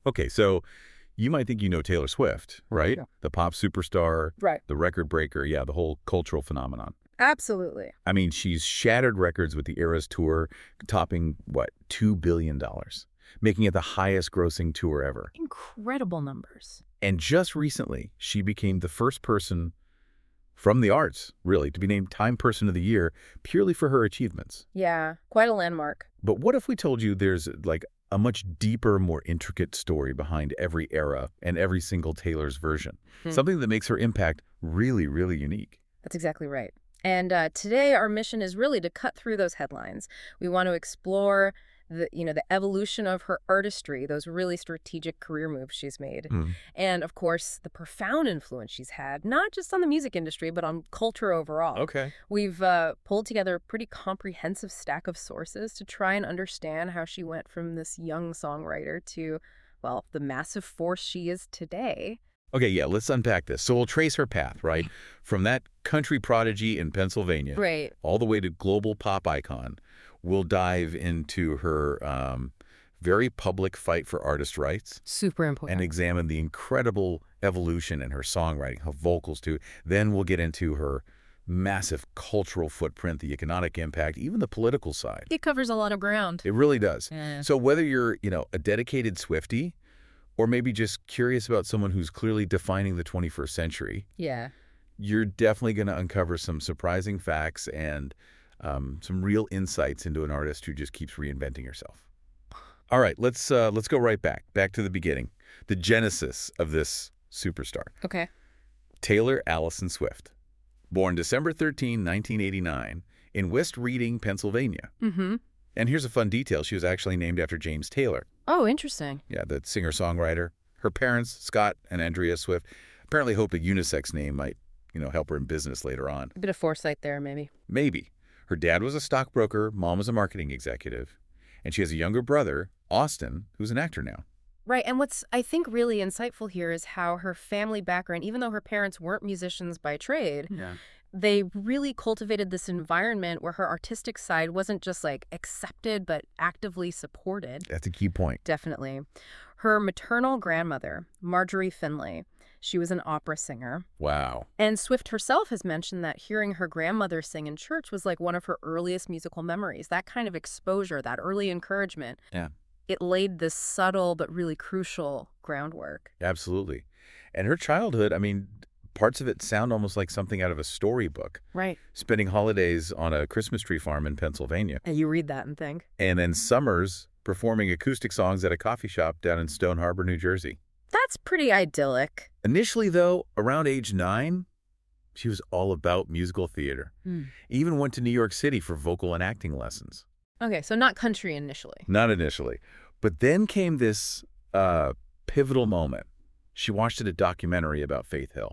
Okay, so you might think you know Taylor Swift, right? Yeah. The pop superstar, Right. the record breaker, yeah, the whole cultural phenomenon. Absolutely. I mean, she's shattered records with the Eras Tour, topping, what, $2 billion, making it the highest grossing tour ever. Incredible numbers. And just recently, she became the first person from the arts, really, to be named Time Person of the Year purely for her achievements. Yeah, quite a landmark. But what if we told you there's like a much deeper, more intricate story behind every era and every single Taylor's version? Something that makes her impact really, really unique. That's exactly right. And today our mission is really to cut through those headlines. We want to explore the evolution of her artistry, those really strategic career moves she's made. And of course, the profound influence she's had, not just on the music industry, but on culture overall. Okay. We've pulled together a pretty comprehensive stack of sources to try and understand how she went from this young songwriter to, well, the massive force she is today. Okay, yeah, let's unpack this. So we'll trace her path, right? From that country prodigy in Pennsylvania Right. all the way to global pop icon. We'll dive into her very public fight for artist rights Super important. and examine the incredible evolution in her songwriting, her vocals too. Then we'll get into her massive cultural footprint, the economic impact, even the political side. It covers a lot of ground. It really does. Yeah. So whether you're, a dedicated Swiftie or maybe just curious about someone who's clearly defining the 21st century, Yeah. you're definitely going to uncover some surprising facts and some real insights into an artist who just keeps reinventing herself. All right, let's go right back to the beginning, the genesis of this superstar. Okay. Taylor Allison Swift, born December 13, 1989, in West Reading, Pennsylvania. Mm-hmm. And here's a fun detail. She was actually named after James Taylor. Oh, interesting. Yeah, the singer-songwriter. Her parents, Scott and Andrea Swift, apparently hoped a unisex name might, help her in business later on. A bit of foresight there, maybe. Maybe. Her dad was a stockbroker, mom was a marketing executive, and she has a younger brother, Austin, who's an actor now. Right, and what's, I think, really insightful here is how her family background, even though her parents weren't musicians by trade, they really cultivated this environment where her artistic side wasn't just, accepted, but actively supported. That's a key point. Definitely. Her maternal grandmother, Marjorie Finlay, she was an opera singer. Wow. And Swift herself has mentioned that hearing her grandmother sing in church was like one of her earliest musical memories. That kind of exposure, that early encouragement. Yeah. It laid this subtle but really crucial groundwork. Absolutely. And her childhood, parts of it sound almost like something out of a storybook. Right. Spending holidays on a Christmas tree farm in Pennsylvania. And you read that and think. And then summers performing acoustic songs at a coffee shop down in Stone Harbor, New Jersey. That's pretty idyllic. Initially, though, around age 9, she was all about musical theater. Even went to New York City for vocal and acting lessons. Okay, so not country initially. Not initially. But then came this pivotal moment. She watched a documentary about Faith Hill.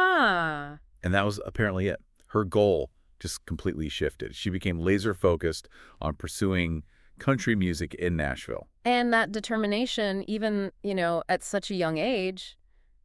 Ah. And that was apparently it. Her goal just completely shifted. She became laser focused on pursuing country music in Nashville. And that determination, even, at such a young age,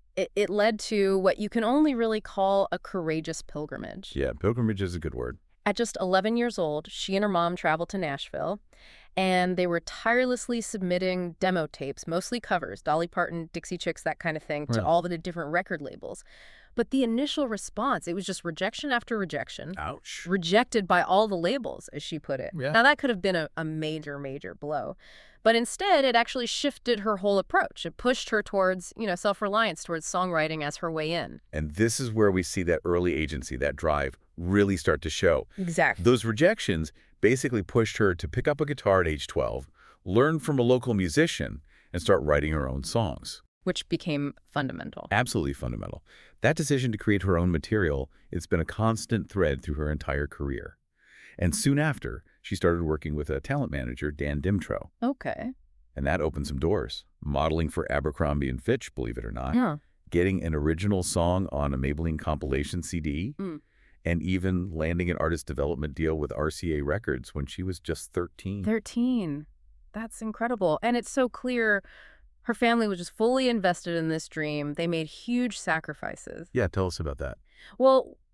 it led to what you can only really call a courageous pilgrimage. Yeah, pilgrimage is a good word. At just 11 years old, she and her mom traveled to Nashville, and they were tirelessly submitting demo tapes, mostly covers, Dolly Parton, Dixie Chicks, that kind of thing, to all the different record labels. But the initial response, it was just rejection after rejection. Ouch. Rejected by all the labels, as she put it. Yeah. Now, that could have been a major, major blow. But instead, it actually shifted her whole approach. It pushed her towards, self-reliance, towards songwriting as her way in. And this is where we see that early agency, that drive, really start to show. Exactly. Those rejections basically pushed her to pick up a guitar at age 12, learn from a local musician, and start writing her own songs. Which became fundamental. Absolutely fundamental. That decision to create her own material, it's been a constant thread through her entire career. And soon after, she started working with a talent manager, Dan Dimtro. Okay. And that opened some doors. Modeling for Abercrombie & Fitch, believe it or not. Yeah. Getting an original song on a Maybelline compilation CD. And even landing an artist development deal with RCA Records when she was just 13. 13. That's incredible. And it's so clear her family was just fully invested in this dream. They made huge sacrifices. Yeah, tell us about that. Well,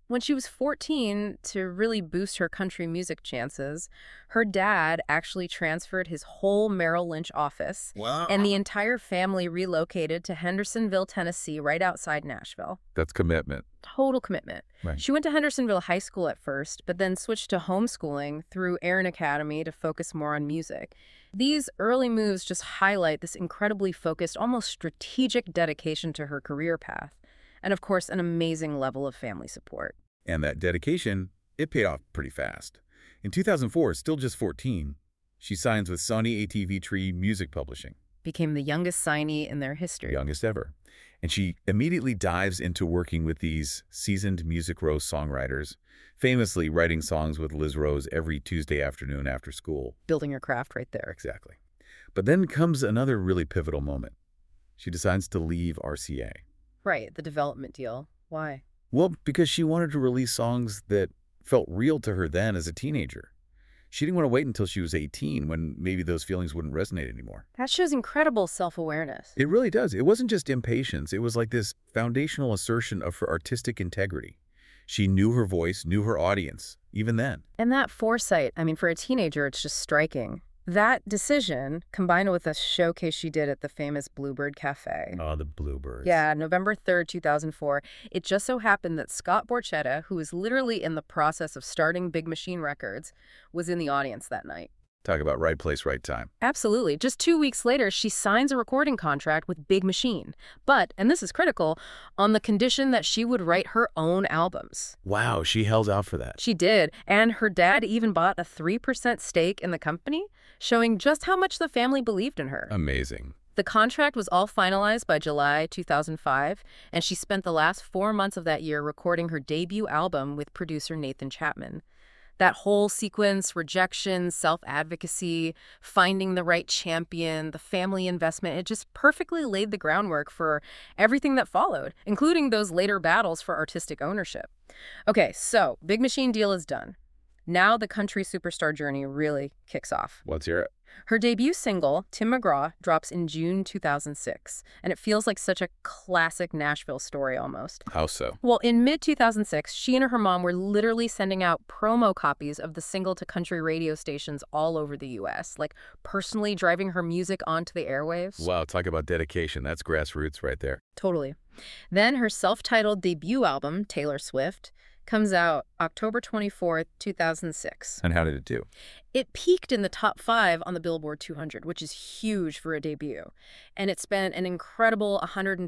When she was 14, to really boost her country music chances, her dad actually transferred his whole Merrill Lynch office, Wow. and the entire family relocated to Hendersonville, Tennessee, right outside Nashville. That's commitment. Total commitment. Right. She went to Hendersonville High School at first, but then switched to homeschooling through Aaron Academy to focus more on music. These early moves just highlight this incredibly focused, almost strategic dedication to her career path. And of course, an amazing level of family support. And that dedication, it paid off pretty fast. In 2004, still just 14, she signs with Sony ATV Tree Music Publishing. Became the youngest signee in their history. Youngest ever. And she immediately dives into working with these seasoned Music Row songwriters, famously writing songs with Liz Rose every Tuesday afternoon after school. Building her craft right there. Exactly. But then comes another really pivotal moment. She decides to leave RCA. Right, the development deal. Why? Well, because she wanted to release songs that felt real to her then as a teenager. She didn't want to wait until she was 18 when maybe those feelings wouldn't resonate anymore. That shows incredible self-awareness. It really does. It wasn't just impatience. It was like this foundational assertion of her artistic integrity. She knew her voice, knew her audience, even then. And that foresight, I mean, for a teenager, it's just striking. That decision, combined with a showcase she did at the famous Bluebird Cafe. Oh, the Bluebirds. Yeah, November 3rd, 2004. It just so happened that Scott Borchetta, who was literally in the process of starting Big Machine Records, was in the audience that night. Talk about right place, right time. Absolutely. Just 2 weeks later, she signs a recording contract with Big Machine. But, and this is critical, on the condition that she would write her own albums. Wow, she held out for that. She did. And her dad even bought a 3% stake in the company, showing just how much the family believed in her. Amazing. The contract was all finalized by July 2005, and she spent the last 4 months of that year recording her debut album with producer Nathan Chapman. That whole sequence, rejection, self-advocacy, finding the right champion, the family investment, it just perfectly laid the groundwork for everything that followed, including those later battles for artistic ownership. Okay, so Big Machine deal is done. Now the country superstar journey really kicks off. Let's hear it. Her debut single, Tim McGraw, drops in June 2006, and it feels like such a classic Nashville story almost. How so? Well, in mid-2006, she and her mom were literally sending out promo copies of the single to country radio stations all over the U.S., like personally driving her music onto the airwaves. Wow, talk about dedication. That's grassroots right there. Totally. Then her self-titled debut album, Taylor Swift, comes out October 24th, 2006. And how did it do? It peaked in the top 5 on the Billboard 200, which is huge for a debut. And it spent an incredible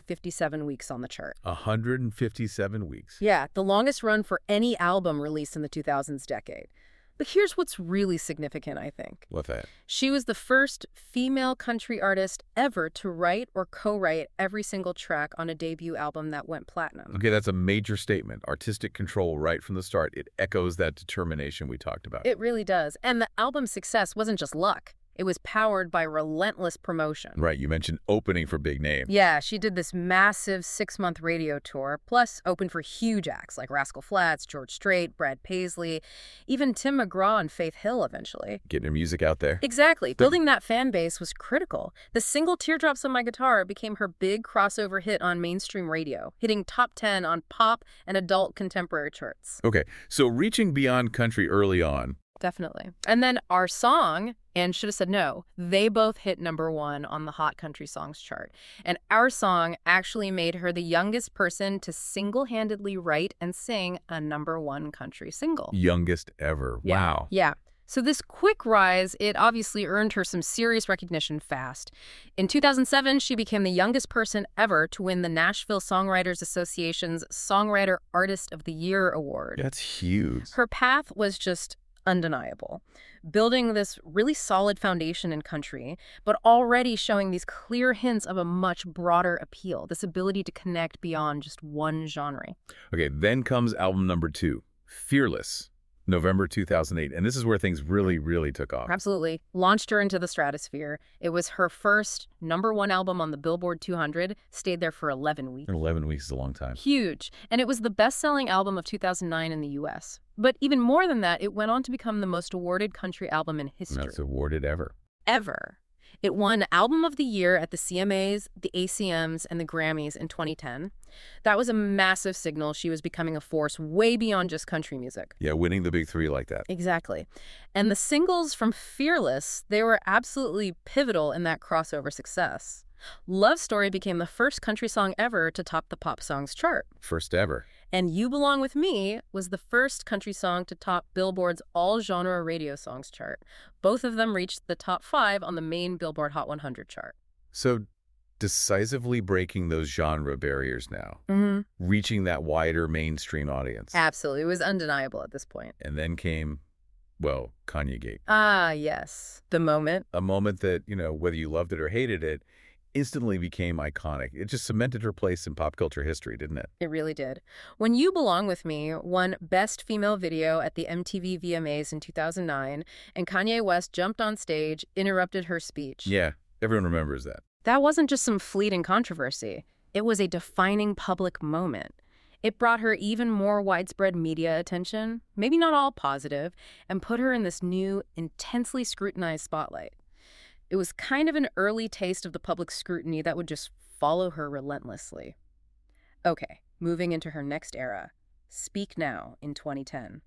157 weeks on the chart. 157 weeks. Yeah, the longest run for any album released in the 2000s decade. But here's what's really significant, I think. What's that? She was the first female country artist ever to write or co-write every single track on a debut album that went platinum. Okay, that's a major statement. Artistic control right from the start. It echoes that determination we talked about. It really does. And the album's success wasn't just luck. It was powered by relentless promotion. Right, you mentioned opening for big names. Yeah, she did this massive 6-month radio tour, plus opened for huge acts like Rascal Flatts, George Strait, Brad Paisley, even Tim McGraw and Faith Hill eventually. Getting her music out there. Exactly. Building that fan base was critical. The single Teardrops on My Guitar became her big crossover hit on mainstream radio, hitting top 10 on pop and adult contemporary charts. Okay, so reaching beyond country early on. Definitely. And then Our Song and Shoulda Said No, they both hit #1 on the Hot Country Songs chart. And Our Song actually made her the youngest person to single-handedly write and sing a #1 country single. Youngest ever. Yeah. Wow. Yeah. So this quick rise, it obviously earned her some serious recognition fast. In 2007, she became the youngest person ever to win the Nashville Songwriters Association's Songwriter Artist of the Year award. That's huge. Her path was just undeniable, building this really solid foundation in country, but already showing these clear hints of a much broader appeal, this ability to connect beyond just one genre. Okay, then comes album number 2, Fearless, November 2008. And this is where things really, really took off. Absolutely. Launched her into the stratosphere. It was her first #1 album on the Billboard 200, stayed there for 11 weeks. 11 weeks is a long time. Huge. And it was the best-selling album of 2009 in the U.S. But even more than that, it went on to become the most awarded country album in history. Most awarded ever. Ever. It won Album of the Year at the CMAs, the ACMs, and the Grammys in 2010. That was a massive signal she was becoming a force way beyond just country music. Yeah, winning the big three like that. Exactly. And the singles from Fearless, they were absolutely pivotal in that crossover success. Love Story became the first country song ever to top the pop songs chart. First ever. And You Belong With Me was the first country song to top Billboard's all-genre radio songs chart. Both of them reached the top 5 on the main Billboard Hot 100 chart. So decisively breaking those genre barriers now, reaching that wider mainstream audience. Absolutely. It was undeniable at this point. And then came, well, Kanye-gate. Ah, yes. The moment. A moment that, whether you loved it or hated it, instantly became iconic. It just cemented her place in pop culture history, didn't it? It really did. When You Belong With Me won Best Female Video at the MTV VMAs in 2009, and Kanye West jumped on stage, interrupted her speech. Yeah, everyone remembers that. That wasn't just some fleeting controversy. It was a defining public moment. It brought her even more widespread media attention, maybe not all positive, and put her in this new, intensely scrutinized spotlight. It was kind of an early taste of the public scrutiny that would just follow her relentlessly. Okay, moving into her next era, Speak Now in 2010.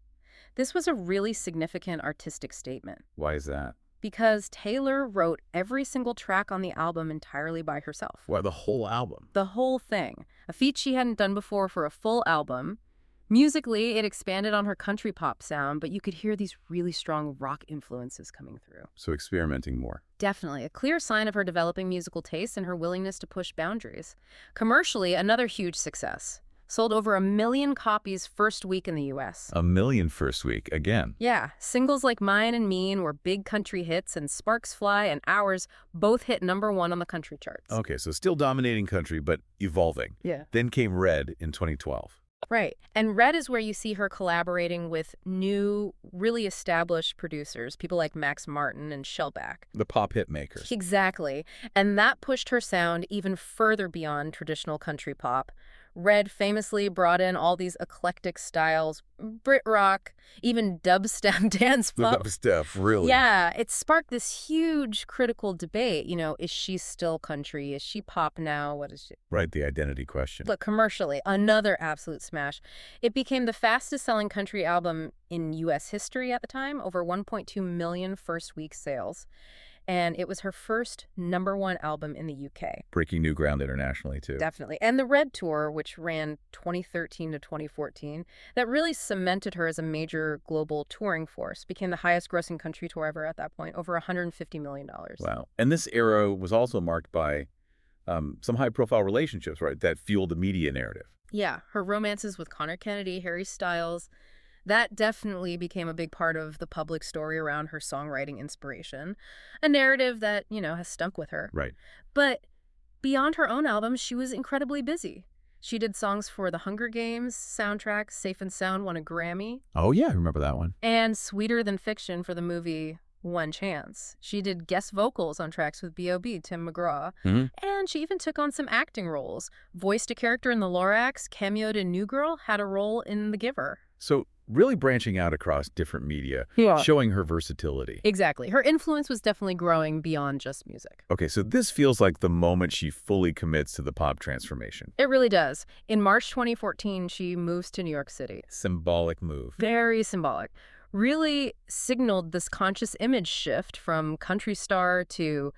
This was a really significant artistic statement. Why is that? Because Taylor wrote every single track on the album entirely by herself. Why, the whole album? The whole thing. A feat she hadn't done before for a full album. Musically, it expanded on her country pop sound, but you could hear these really strong rock influences coming through. So experimenting more. Definitely. A clear sign of her developing musical taste and her willingness to push boundaries. Commercially, another huge success. Sold over 1 million copies first week in the U.S. 1 million first week, again. Yeah. Singles like Mine and Mean were big country hits, and Sparks Fly and Hours both hit #1 on the country charts. Okay, so still dominating country, but evolving. Yeah. Then came Red in 2012. Right. And Red is where you see her collaborating with new, really established producers, people like Max Martin and Shellback. The pop hit makers. Exactly. And that pushed her sound even further beyond traditional country pop. Red famously brought in all these eclectic styles, Brit rock, even dubstep dance pop. The dubstep, really. Yeah, it sparked this huge critical debate. Is she still country? Is she pop now? What is she? Right, the identity question. Look, commercially, another absolute smash. It became the fastest-selling country album in U.S. history at the time, over 1.2 million first-week sales. And it was her first #1 album in the UK. Breaking new ground internationally, too. Definitely. And the Red Tour, which ran 2013 to 2014, that really cemented her as a major global touring force, became the highest-grossing country tour ever at that point, over $150 million. Wow. And this era was also marked by some high-profile relationships, right, that fueled the media narrative. Yeah, her romances with Conor Kennedy, Harry Styles, that definitely became a big part of the public story around her songwriting inspiration, a narrative that, has stuck with her. Right. But beyond her own albums, she was incredibly busy. She did songs for the Hunger Games soundtrack. Safe and Sound won a Grammy. Oh, yeah, I remember that one. And Sweeter Than Fiction for the movie One Chance. She did guest vocals on tracks with B.O.B., Tim McGraw. And she even took on some acting roles. Voiced a character in The Lorax, cameoed in New Girl, had a role in The Giver. So really branching out across different media, showing her versatility. Exactly. Her influence was definitely growing beyond just music. Okay, so this feels like the moment she fully commits to the pop transformation. It really does. In March 2014, she moves to New York City. Symbolic move. Very symbolic. Really signaled this conscious image shift from country star to,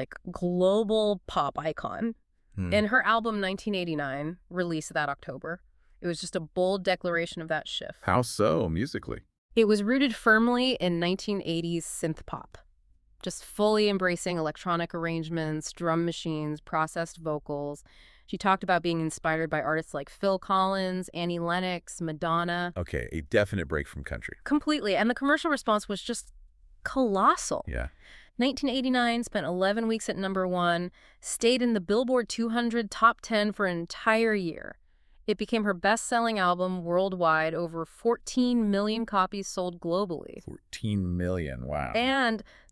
global pop icon. And her album 1989, released that October, it was just a bold declaration of that shift. How so, musically? It was rooted firmly in 1980s synth pop, just fully embracing electronic arrangements, drum machines, processed vocals. She talked about being inspired by artists like Phil Collins, Annie Lennox, Madonna. Okay, a definite break from country. Completely. And the commercial response was just colossal. Yeah. 1989, spent 11 weeks at #1, stayed in the Billboard 200 top 10 for an entire year. It became her best-selling album worldwide, over 14 million copies sold globally. 14 million, wow. And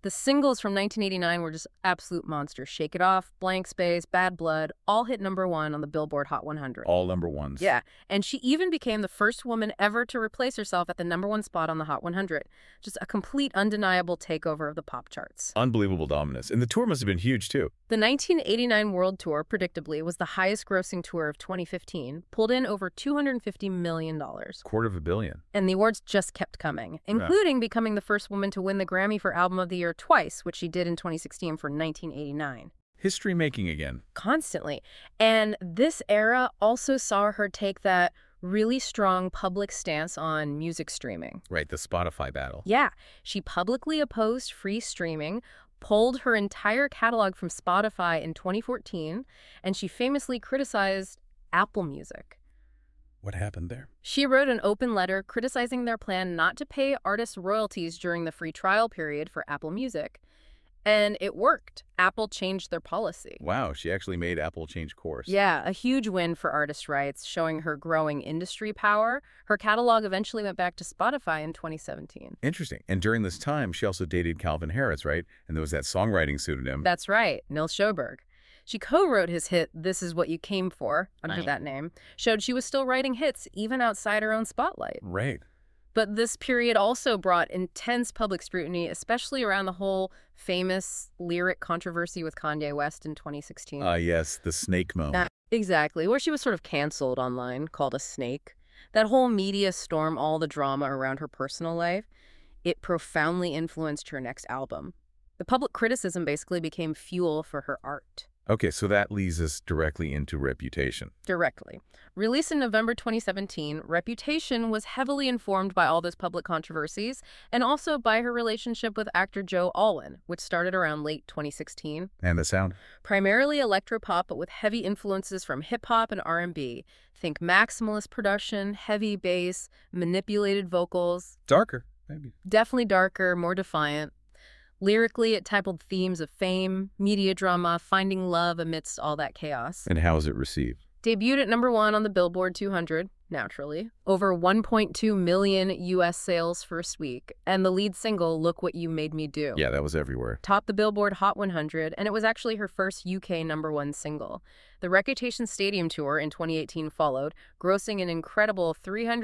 The singles from 1989 were just absolute monsters. Shake It Off, Blank Space, Bad Blood, all hit #1 on the Billboard Hot 100. All number ones. Yeah, and she even became the first woman ever to replace herself at the #1 spot on the Hot 100. Just a complete, undeniable takeover of the pop charts. Unbelievable dominance. And the tour must have been huge, too. The 1989 World Tour, predictably, was the highest-grossing tour of 2015, pulled in over $250 million. $250 million. And the awards just kept coming, including becoming the first woman to win the Grammy for Album of the Year twice, which she did in 2016 for 1989. History making again. Constantly. And this era also saw her take that really strong public stance on music streaming. Right, the Spotify battle. Yeah, she publicly opposed free streaming, pulled her entire catalog from Spotify in 2014, and she famously criticized Apple Music. What happened there? She wrote an open letter criticizing their plan not to pay artists royalties during the free trial period for Apple Music. And it worked. Apple changed their policy. Wow, she actually made Apple change course. Yeah, a huge win for artist rights, showing her growing industry power. Her catalog eventually went back to Spotify in 2017. Interesting. And during this time, she also dated Calvin Harris, right? And there was that songwriting pseudonym. That's right, Nils Sjoberg. She co-wrote his hit, This Is What You Came For, under that name, showed she was still writing hits even outside her own spotlight. Right. But this period also brought intense public scrutiny, especially around the whole famous lyric controversy with Kanye West in 2016. Yes, the snake moment. Exactly, where she was sort of canceled online, called a snake. That whole media storm, all the drama around her personal life, it profoundly influenced her next album. The public criticism basically became fuel for her art. Okay, so that leads us directly into Reputation. Directly. Released in November 2017, Reputation was heavily informed by all those public controversies and also by her relationship with actor Joe Alwyn, which started around late 2016. And the sound? Primarily electropop, but with heavy influences from hip-hop and R&B. Think maximalist production, heavy bass, manipulated vocals. Darker, maybe. Definitely darker, more defiant. Lyrically, it tackled themes of fame, media drama, finding love amidst all that chaos. And how is it received? Debuted at #1 on the Billboard 200, naturally. Over 1.2 million U.S. sales first week. And the lead single, Look What You Made Me Do. Yeah, that was everywhere. Topped the Billboard Hot 100, and it was actually her first UK #1 single. The Reputation Stadium Tour in 2018 followed, grossing an incredible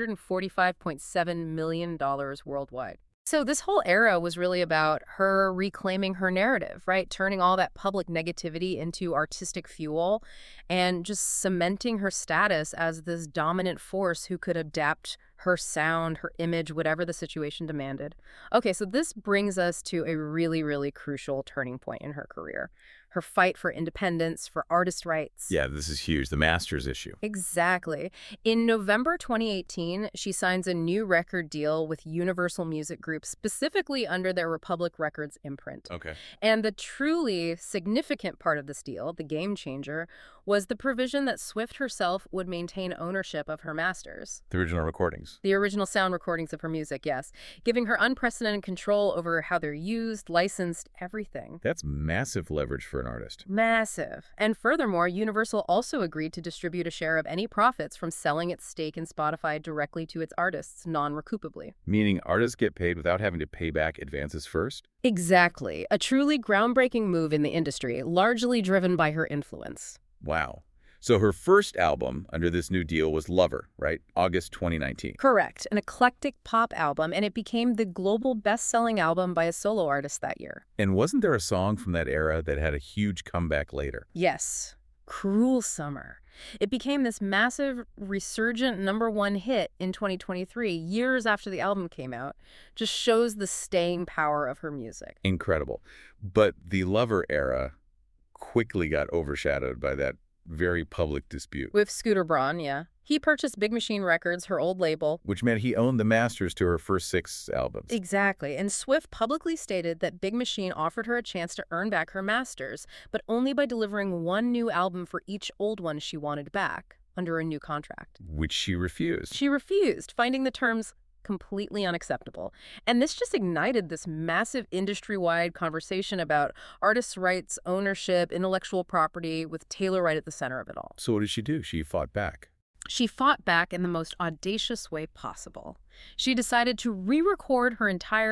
$345.7 million worldwide. So this whole era was really about her reclaiming her narrative, right? Turning all that public negativity into artistic fuel and just cementing her status as this dominant force who could adapt her sound, her image, whatever the situation demanded. Okay, so this brings us to a really, really crucial turning point in her career. Her fight for independence, for artist rights. Yeah, this is huge. The Masters issue. Exactly. In November 2018, she signs a new record deal with Universal Music Group, specifically under their Republic Records imprint. Okay. And the truly significant part of this deal, the game changer, was the provision that Swift herself would maintain ownership of her masters. The original recordings. The original sound recordings of her music, yes. Giving her unprecedented control over how they're used, licensed, everything. That's massive leverage for an artist. Massive. And furthermore, Universal also agreed to distribute a share of any profits from selling its stake in Spotify directly to its artists, non-recoupably. Meaning artists get paid without having to pay back advances first? Exactly. A truly groundbreaking move in the industry, largely driven by her influence. Wow. So her first album under this new deal was Lover, right? August 2019. Correct. An eclectic pop album, and it became the global best-selling album by a solo artist that year. And wasn't there a song from that era that had a huge comeback later? Yes. Cruel Summer. It became this massive, resurgent #1 hit in 2023, years after the album came out. Just shows the staying power of her music. Incredible. But the Lover era quickly got overshadowed by that very public dispute. With Scooter Braun, yeah. He purchased Big Machine Records, her old label. Which meant he owned the masters to her first 6 albums. Exactly. And Swift publicly stated that Big Machine offered her a chance to earn back her masters, but only by delivering one new album for each old one she wanted back, under a new contract. Which she refused. She refused, finding the terms completely unacceptable. And this just ignited this massive industry-wide conversation about artists' rights, ownership, intellectual property, with Taylor right at the center of it all. So what did she do? She fought back. She fought back in the most audacious way possible. She decided to re-record her entire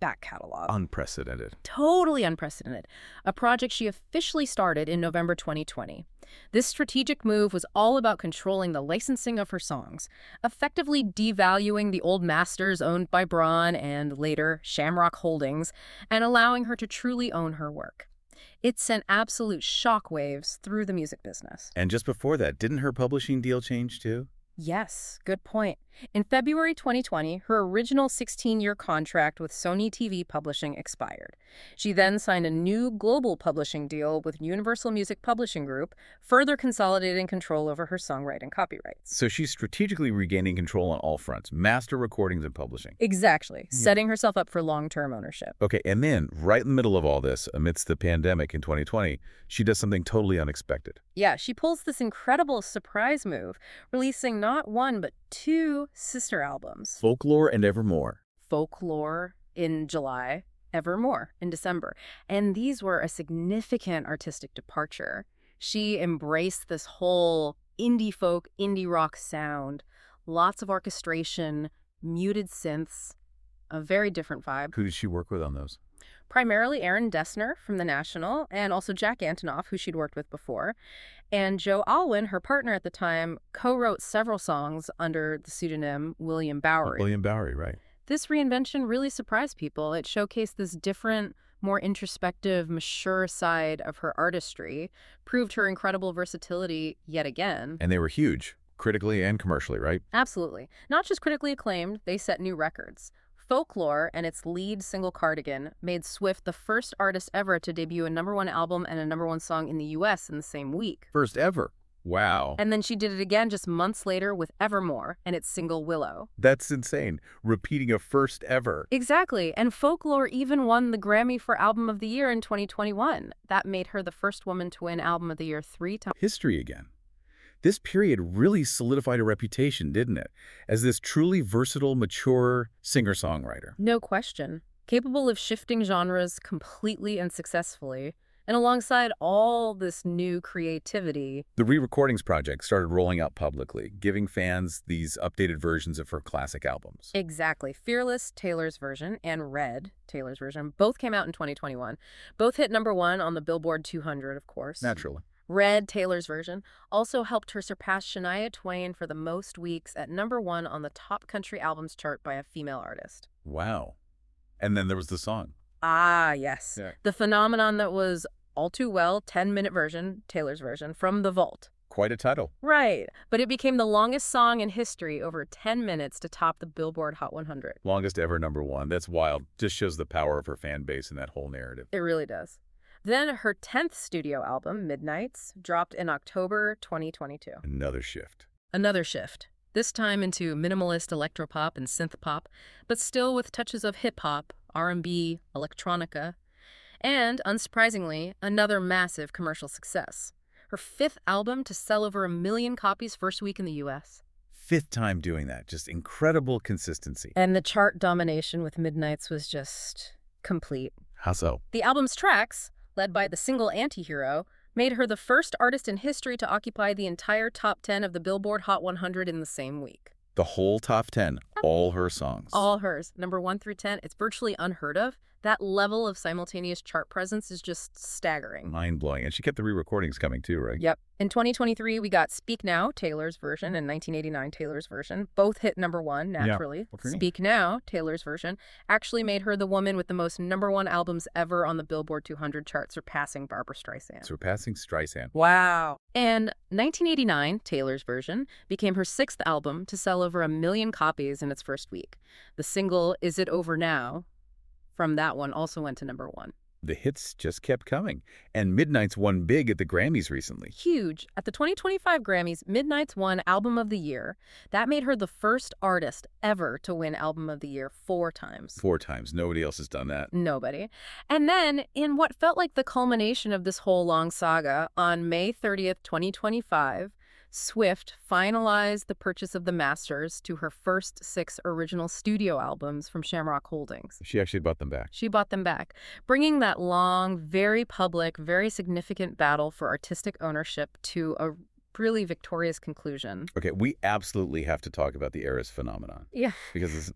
back catalog. Unprecedented. Totally unprecedented. A project she officially started in November 2020. This strategic move was all about controlling the licensing of her songs, effectively devaluing the old masters owned by Braun and later Shamrock Holdings, and allowing her to truly own her work. It sent absolute shockwaves through the music business. And just before that, didn't her publishing deal change too? Yes, good point. In February 2020, her original 16-year contract with Sony TV Publishing expired. She then signed a new global publishing deal with Universal Music Publishing Group, further consolidating control over her songwriting copyrights. So she's strategically regaining control on all fronts, master recordings and publishing. Exactly, setting herself up for long-term ownership. Okay, and then, right in the middle of all this, amidst the pandemic in 2020, she does something totally unexpected. Yeah, she pulls this incredible surprise move, releasing not one but two sister albums. Folklore and Evermore. Folklore in July, Evermore in December. And these were a significant artistic departure. She embraced this whole indie folk, indie rock sound, lots of orchestration, muted synths, a very different vibe. Who did she work with on those? Primarily Aaron Dessner from The National, and also Jack Antonoff, who she'd worked with before. And Joe Alwyn, her partner at the time, co-wrote several songs under the pseudonym William Bowery. William Bowery, right. This reinvention really surprised people. It showcased this different, more introspective, mature side of her artistry, proved her incredible versatility yet again. And they were huge, critically and commercially, right? Absolutely. Not just critically acclaimed, they set new records. Folklore and its lead single Cardigan made Swift the first artist ever to debut a #1 album and a #1 song in the U.S. in the same week. First ever. Wow. And then she did it again just months later with Evermore and its single Willow. That's insane. Repeating a first ever. Exactly. And Folklore even won the Grammy for Album of the Year in 2021. That made her the first woman to win Album of the Year 3 times. History again. This period really solidified her reputation, didn't it? As this truly versatile, mature singer-songwriter. No question. Capable of shifting genres completely and successfully. And alongside all this new creativity, The Re-Recordings Project started rolling out publicly, giving fans these updated versions of her classic albums. exactly. Fearless, Taylor's version, and Red, Taylor's version, both came out in 2021. Both hit #1 on the Billboard 200, of course. Naturally. Red, Taylor's version, also helped her surpass Shania Twain for the most weeks at #1 on the top country albums chart by a female artist. Wow. And then there was the song. Ah, yes. Yeah. The phenomenon that was all too well 10-minute version, Taylor's version, From the Vault. Quite a title. Right. But it became the longest song in history, over 10 minutes to top the Billboard Hot 100. Longest ever #1. That's wild. Just shows the power of her fan base and that whole narrative. It really does. Then her 10th studio album, Midnights, dropped in October 2022. Another shift. Another shift. This time into minimalist electropop and synth pop, but still with touches of hip-hop, R&B, electronica, and, unsurprisingly, another massive commercial success. Her 5th album to sell over 1 million copies first week in the U.S. 5th time doing that. Just incredible consistency. And the chart domination with Midnights was just complete. How so? The album's tracks, led by the single Antihero, made her the first artist in history to occupy the entire top 10 of the Billboard Hot 100 in the same week. The whole top 10. All her songs. All hers. #1 through 10. It's virtually unheard of. That level of simultaneous chart presence is just staggering. Mind-blowing. And she kept the re-recordings coming too, right? Yep. In 2023, we got Speak Now, Taylor's version, and 1989, Taylor's version. Both hit #1, naturally. What's her name? Speak Now, Taylor's version, actually made her the woman with the most #1 albums ever on the Billboard 200 chart, surpassing Barbra Streisand. Surpassing Streisand. Wow. And 1989, Taylor's version, became her 6th album to sell over 1 million copies in its first week. The single, Is It Over Now, from that one also went to #1. The hits just kept coming. And Midnights won big at the Grammys recently. Huge. At the 2025 Grammys, Midnights won Album of the Year. That made her the first artist ever to win Album of the Year 4 times. 4 times. Nobody else has done that. Nobody. And then, in what felt like the culmination of this whole long saga, on May 30th, 2025, Swift finalized the purchase of the masters to her first 6 original studio albums from Shamrock Holdings. She actually bought them back. She bought them back, bringing that long, very public, very significant battle for artistic ownership to a really victorious conclusion. Okay, we absolutely have to talk about the Eras phenomenon. Yeah. Because it's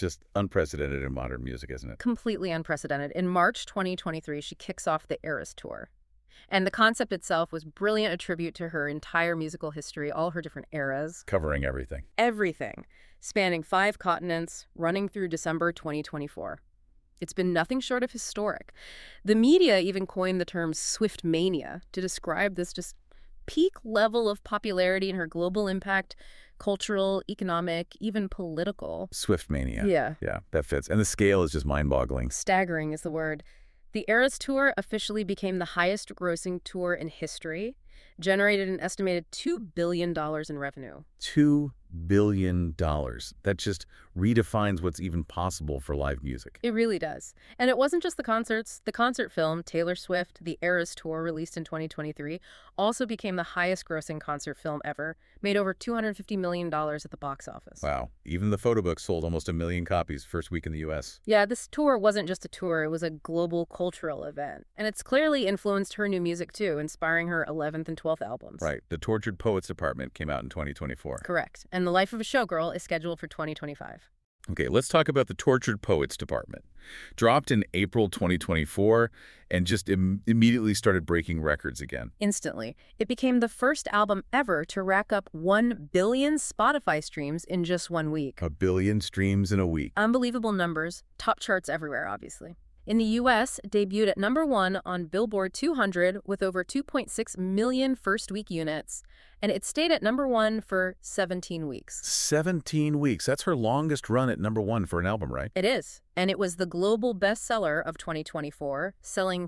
just unprecedented in modern music, isn't it? Completely unprecedented. In March 2023, she kicks off the Eras Tour. And the concept itself was brilliant, a tribute to her entire musical history, all her different eras. Covering everything. Everything. Spanning 5 continents, running through December 2024. It's been nothing short of historic. The media even coined the term Swift Mania to describe this just peak level of popularity and her global impact, cultural, economic, even political. Swift Mania. Yeah. Yeah, that fits. And the scale is just mind-boggling. Staggering is the word. The Eras Tour officially became the highest-grossing tour in history, generated an estimated $2 billion in revenue. $2 billion. That just redefines what's even possible for live music. It really does. And it wasn't just the concerts. The concert film, Taylor Swift, The Eras Tour, released in 2023, also became the highest-grossing concert film ever, made over $250 million at the box office. Wow. Even the photo book sold almost 1 million copies first week in the U.S. Yeah, this tour wasn't just a tour. It was a global cultural event. And it's clearly influenced her new music, too, inspiring her 11th and 12th albums. Right. The Tortured Poets Department came out in 2024. Correct. And The Life of a Showgirl is scheduled for 2025. Okay, let's talk about the Tortured Poets Department. Dropped in April 2024 and just immediately started breaking records again. Instantly. It became the first album ever to rack up 1 billion Spotify streams in just 1 week. 1 billion streams in a week. Unbelievable numbers. Top charts everywhere, obviously. In the U.S., it debuted at #1 on Billboard 200 with over 2.6 million first-week units, and it stayed at #1 for 17 weeks. 17 weeks. That's her longest run at #1 for an album, right? It is, and it was the global bestseller of 2024, selling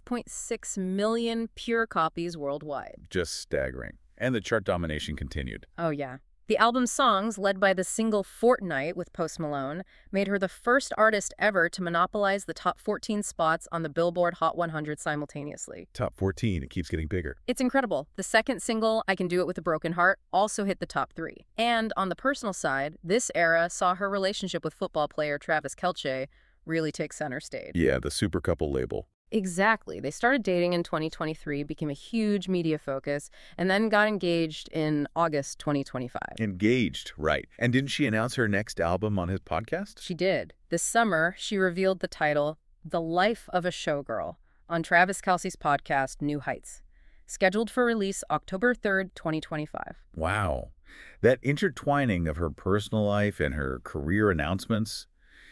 5.6 million pure copies worldwide. Just staggering. And the chart domination continued. Oh, yeah. The album's songs, led by the single Fortnite with Post Malone, made her the first artist ever to monopolize the top 14 spots on the Billboard Hot 100 simultaneously. Top 14. It keeps getting bigger. It's incredible. The second single, I Can Do It With a Broken Heart, also hit the top 3. And on the personal side, this era saw her relationship with football player Travis Kelce really take center stage. Yeah, the super couple label. Exactly. They started dating in 2023, became a huge media focus, and then got engaged in August 2025. Engaged, right. And didn't she announce her next album on his podcast? She did. This summer, she revealed the title, The Life of a Showgirl, on Travis Kelce's podcast, New Heights. Scheduled for release October 3rd, 2025. Wow. That intertwining of her personal life and her career announcements,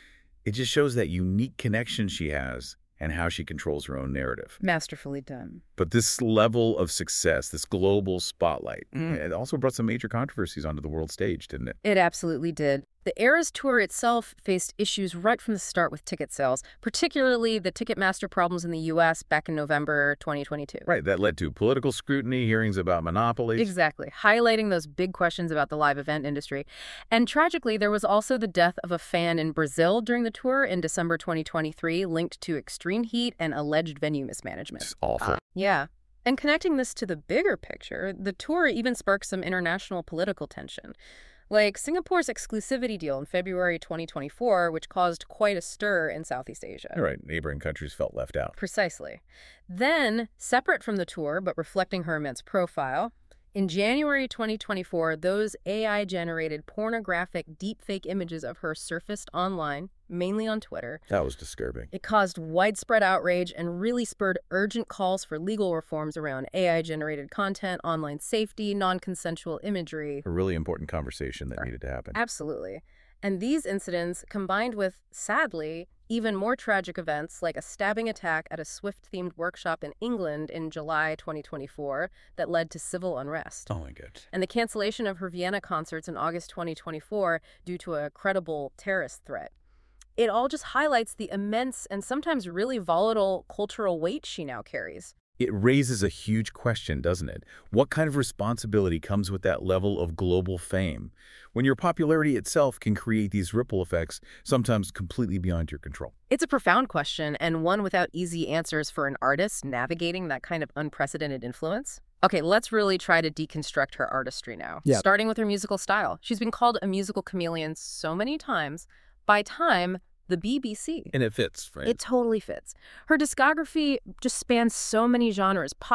it just shows that unique connection she has and how she controls her own narrative. Masterfully done. But this level of success, this global spotlight, it also brought some major controversies onto the world stage, didn't it? It absolutely did. The Eras Tour itself faced issues right from the start with ticket sales, particularly the Ticketmaster problems in the U.S. back in November 2022. Right, that led to political scrutiny, hearings about monopolies. Exactly, highlighting those big questions about the live event industry. And tragically, there was also the death of a fan in Brazil during the tour in December 2023, linked to extreme heat and alleged venue mismanagement. It's awful. Yeah. And connecting this to the bigger picture, the tour even sparked some international political tension. Like Singapore's exclusivity deal in February 2024, which caused quite a stir in Southeast Asia. All right, neighboring countries felt left out. Precisely. Then, separate from the tour, but reflecting her immense profile, in January 2024, those AI-generated pornographic deepfake images of her surfaced online, mainly on Twitter. That was disturbing. It caused widespread outrage and really spurred urgent calls for legal reforms around AI-generated content, online safety, non-consensual imagery. A really important conversation that needed to happen. Absolutely. And these incidents, combined with, sadly, even more tragic events like a stabbing attack at a Swift-themed workshop in England in July 2024 that led to civil unrest. Oh my God. And the cancellation of her Vienna concerts in August 2024 due to a credible terrorist threat. It all just highlights the immense and sometimes really volatile cultural weight she now carries. It raises a huge question, doesn't it? What kind of responsibility comes with that level of global fame when your popularity itself can create these ripple effects, sometimes completely beyond your control? It's a profound question, and one without easy answers for an artist navigating that kind of unprecedented influence. Okay, let's really try to deconstruct her artistry now, starting with her musical style. She's been called a musical chameleon so many times. By Time, the BBC. And it fits, right? It totally fits. Her discography just spans so many genres: pop,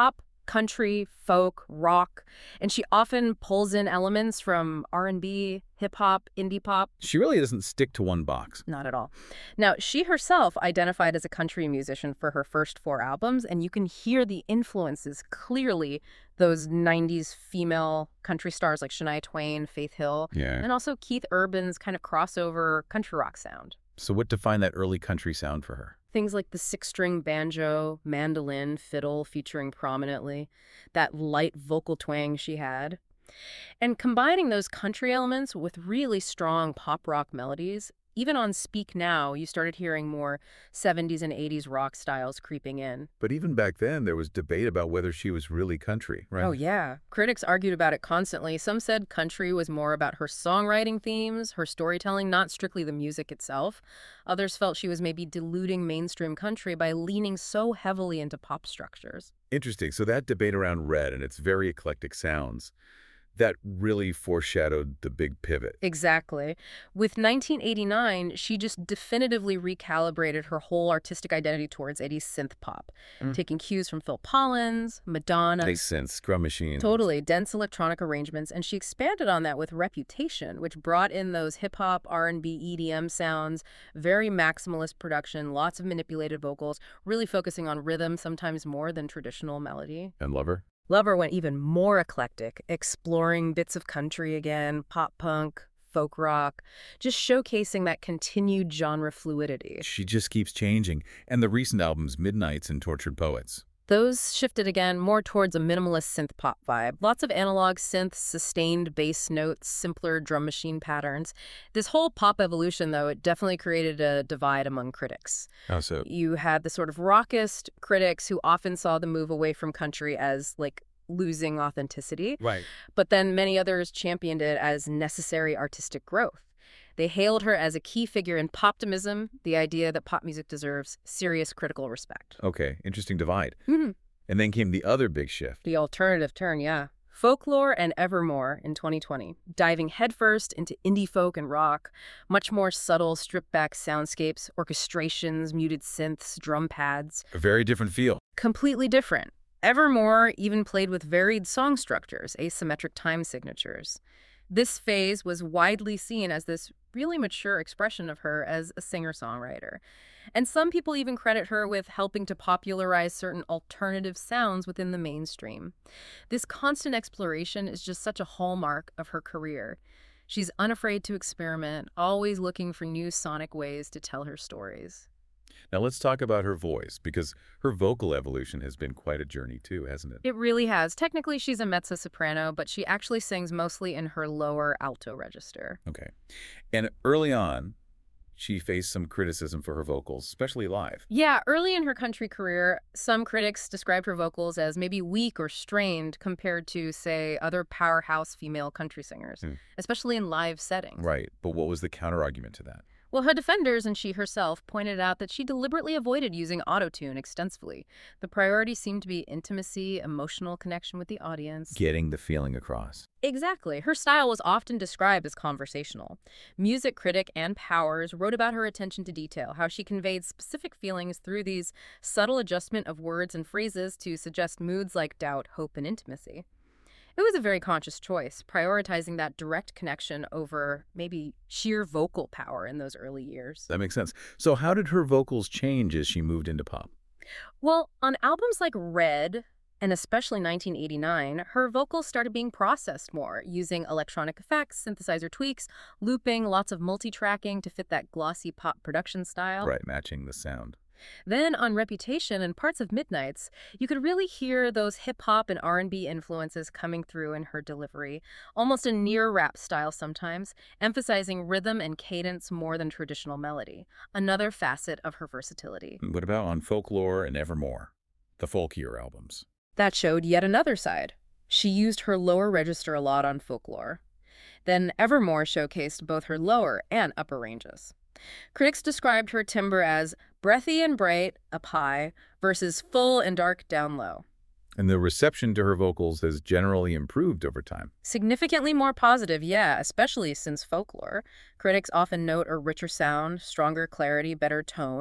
country, folk, rock, and she often pulls in elements from R&B, hip-hop, indie pop. She really doesn't stick to one box. Not at all. Now, she herself identified as a country musician for her first 4 albums, and you can hear the influences clearly, those 90s female country stars like Shania Twain, Faith Hill, and also Keith Urban's kind of crossover country rock sound. So what defined that early country sound for her? Things like the 6-string banjo, mandolin, fiddle featuring prominently, that light vocal twang she had. And combining those country elements with really strong pop rock melodies, even on Speak Now, you started hearing more 70s and 80s rock styles creeping in. But even back then, there was debate about whether she was really country, right? Oh, yeah. Critics argued about it constantly. Some said country was more about her songwriting themes, her storytelling, not strictly the music itself. Others felt she was maybe diluting mainstream country by leaning so heavily into pop structures. Interesting. So that debate around Red and its very eclectic sounds, that really foreshadowed the big pivot. Exactly. With 1989, she just definitively recalibrated her whole artistic identity towards 80s synth pop, taking cues from Phil Collins, Madonna. Makes sense. Drum machine. Totally. Dense electronic arrangements. And she expanded on that with Reputation, which brought in those hip-hop, R&B, EDM sounds, very maximalist production, lots of manipulated vocals, really focusing on rhythm, sometimes more than traditional melody. And Lover? Lover went even more eclectic, exploring bits of country again, pop punk, folk rock, just showcasing that continued genre fluidity. She just keeps changing. And the recent albums, Midnights and Tortured Poets. Those shifted again more towards a minimalist synth pop vibe. Lots of analog synths, sustained bass notes, simpler drum machine patterns. This whole pop evolution, though, it definitely created a divide among critics. How so? You had the sort of rockist critics who often saw the move away from country as, like, losing authenticity. Right. But then many others championed it as necessary artistic growth. They hailed her as a key figure in poptimism, the idea that pop music deserves serious critical respect. Okay, interesting divide. Mm-hmm. And then came the other big shift. The alternative turn, yeah. Folklore and Evermore in 2020, diving headfirst into indie folk and rock, much more subtle, stripped-back soundscapes, orchestrations, muted synths, drum pads. A very different feel. Completely different. Evermore even played with varied song structures, asymmetric time signatures. This phase was widely seen as this really mature expression of her as a singer-songwriter. And some people even credit her with helping to popularize certain alternative sounds within the mainstream. This constant exploration is just such a hallmark of her career. She's unafraid to experiment, always looking for new sonic ways to tell her stories. Now let's talk about her voice, because her vocal evolution has been quite a journey too, hasn't it? It really has. Technically, she's a mezzo-soprano, but she actually sings mostly in her lower alto register. Okay. And early on, she faced some criticism for her vocals, especially live. Yeah, early in her country career, some critics described her vocals as maybe weak or strained compared to, say, other powerhouse female country singers, especially in live settings. Right. But what was the counterargument to that? Well, her defenders and she herself pointed out that she deliberately avoided using autotune extensively. The priority seemed to be intimacy, emotional connection with the audience. Getting the feeling across. Exactly. Her style was often described as conversational. Music critic Ann Powers wrote about her attention to detail, how she conveyed specific feelings through these subtle adjustment of words and phrases to suggest moods like doubt, hope, and intimacy. It was a very conscious choice, prioritizing that direct connection over maybe sheer vocal power in those early years. That makes sense. So how did her vocals change as she moved into pop? Well, on albums like Red, and especially 1989, her vocals started being processed more, using electronic effects, synthesizer tweaks, looping, lots of multi-tracking to fit that glossy pop production style. Right, matching the sound. Then on Reputation and parts of Midnights, you could really hear those hip-hop and R&B influences coming through in her delivery, almost a near-rap style sometimes, emphasizing rhythm and cadence more than traditional melody, another facet of her versatility. What about on Folklore and Evermore, the folkier albums? That showed yet another side. She used her lower register a lot on Folklore. Then Evermore showcased both her lower and upper ranges. Critics described her timbre as breathy and bright, up high, versus full and dark, down low. And the reception to her vocals has generally improved over time. Significantly more positive, yeah, especially since Folklore. Critics often note a richer sound, stronger clarity, better tone,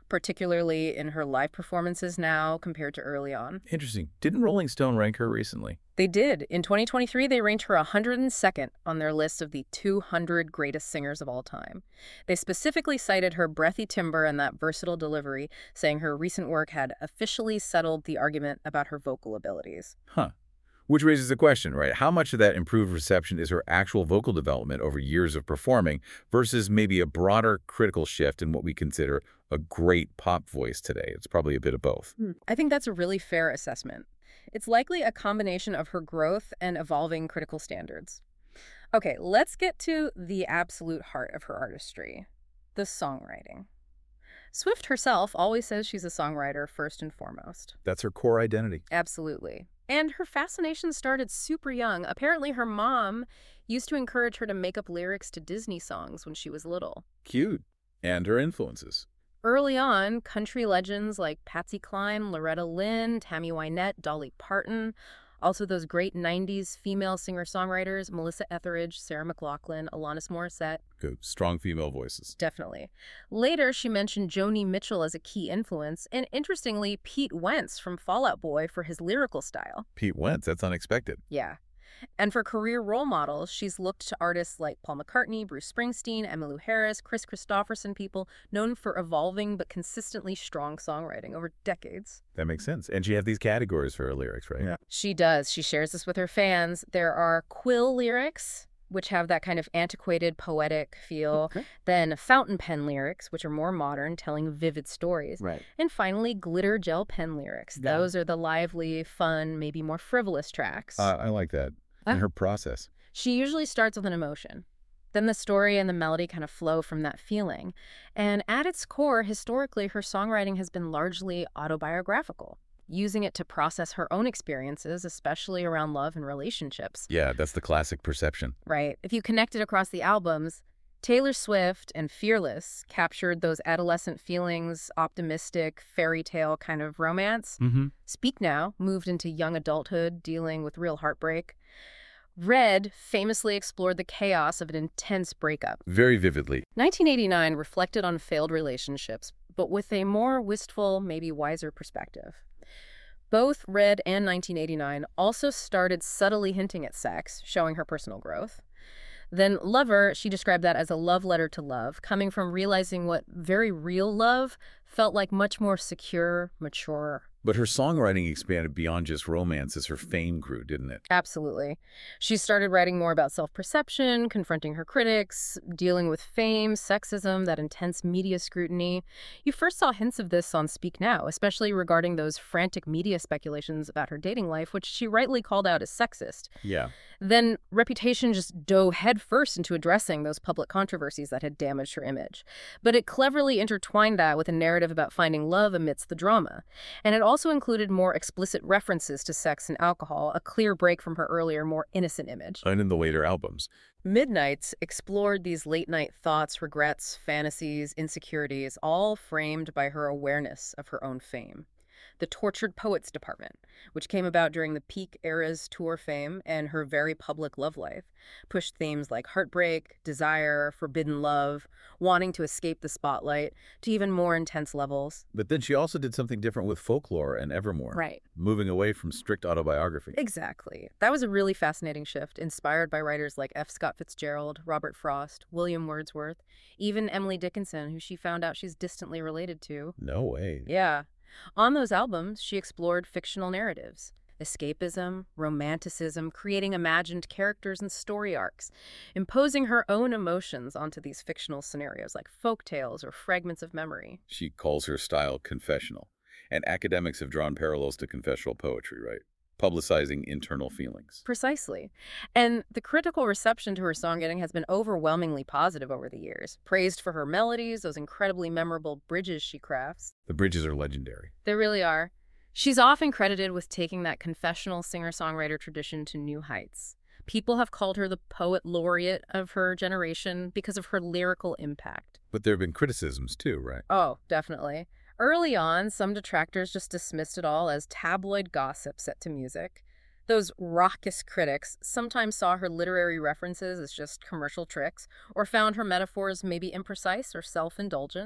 particularly in her live performances now compared to early on. Interesting. Didn't Rolling Stone rank her recently? They did. In 2023, they ranked her 102nd on their list of the 200 greatest singers of all time. They specifically cited her breathy timbre and that versatile delivery, saying her recent work had officially settled the argument about her vocal abilities. Huh. Which raises the question, right? How much of that improved reception is her actual vocal development over years of performing versus maybe a broader critical shift in what we consider a great pop voice today? It's probably a bit of both. I think that's a really fair assessment. It's likely a combination of her growth and evolving critical standards. Okay, let's get to the absolute heart of her artistry, the songwriting. Swift herself always says she's a songwriter first and foremost. That's her core identity. Absolutely. And her fascination started super young. Apparently, her mom used to encourage her to make up lyrics to Disney songs when she was little. Cute. And her influences. Early on, country legends like Patsy Cline, Loretta Lynn, Tammy Wynette, Dolly Parton, also those great 90s female singer-songwriters, Melissa Etheridge, Sarah McLachlan, Alanis Morissette. Good. Strong female voices. Definitely. Later, she mentioned Joni Mitchell as a key influence, and interestingly, Pete Wentz from Fall Out Boy for his lyrical style. Pete Wentz, that's unexpected. Yeah. And for career role models, she's looked to artists like Paul McCartney, Bruce Springsteen, Emmylou Harris, Chris Christopherson, people known for evolving but consistently strong songwriting over decades. That makes sense. And she had these categories for her lyrics, right? Yeah. She does. She shares this with her fans. There are quill lyrics, which have that kind of antiquated, poetic feel. Okay. Then fountain pen lyrics, which are more modern, telling vivid stories. Right. And finally, glitter gel pen lyrics. Yeah. Those are the lively, fun, maybe more frivolous tracks. I like that. And her process. She usually starts with an emotion. Then the story and the melody kind of flow from that feeling. And at its core, historically, her songwriting has been largely autobiographical, using it to process her own experiences, especially around love and relationships. Yeah, that's the classic perception. Right. If you connect it across the albums, Taylor Swift and Fearless captured those adolescent feelings, optimistic, fairy tale kind of romance. Speak Now moved into young adulthood, dealing with real heartbreak. Red famously explored the chaos of an intense breakup. Very vividly. 1989 reflected on failed relationships, but with a more wistful, maybe wiser perspective. Both Red and 1989 also started subtly hinting at sex, showing her personal growth. Then Lover, she described that as a love letter to love, coming from realizing what very real love felt like, much more secure, mature. But her songwriting expanded beyond just romance as her fame grew, didn't it? Absolutely. She started writing more about self-perception, confronting her critics, dealing with fame, sexism, that intense media scrutiny. You first saw hints of this on Speak Now, especially regarding those frantic media speculations about her dating life, which she rightly called out as sexist. Yeah. Then Reputation just dove headfirst into addressing those public controversies that had damaged her image. But it cleverly intertwined that with a narrative about finding love amidst the drama. And it also included more explicit references to sex and alcohol, a clear break from her earlier, more innocent image. And in the later albums. Midnights explored these late-night thoughts, regrets, fantasies, insecurities, all framed by her awareness of her own fame. The Tortured Poets Department, which came about during the peak era's tour fame and her very public love life, pushed themes like heartbreak, desire, forbidden love, wanting to escape the spotlight, to even more intense levels. But then she also did something different with Folklore and Evermore. Right. Moving away from strict autobiography. Exactly. That was a really fascinating shift, inspired by writers like F. Scott Fitzgerald, Robert Frost, William Wordsworth, even Emily Dickinson, who she found out she's distantly related to. No way. Yeah. On those albums, she explored fictional narratives, escapism, romanticism, creating imagined characters and story arcs, imposing her own emotions onto these fictional scenarios like folk tales or fragments of memory. She calls her style confessional. And academics have drawn parallels to confessional poetry, right? Publicizing internal feelings. Precisely. And the critical reception to her songwriting has been overwhelmingly positive over the years. Praised for her melodies, those incredibly memorable bridges she crafts. The bridges are legendary. They really are. She's often credited with taking that confessional singer-songwriter tradition to new heights. People have called her the poet laureate of her generation because of her lyrical impact. But there have been criticisms too, right? Oh, definitely. Early on, some detractors just dismissed it all as tabloid gossip set to music. Those raucous critics sometimes saw her literary references as just commercial tricks, or found her metaphors maybe imprecise or self-indulgent.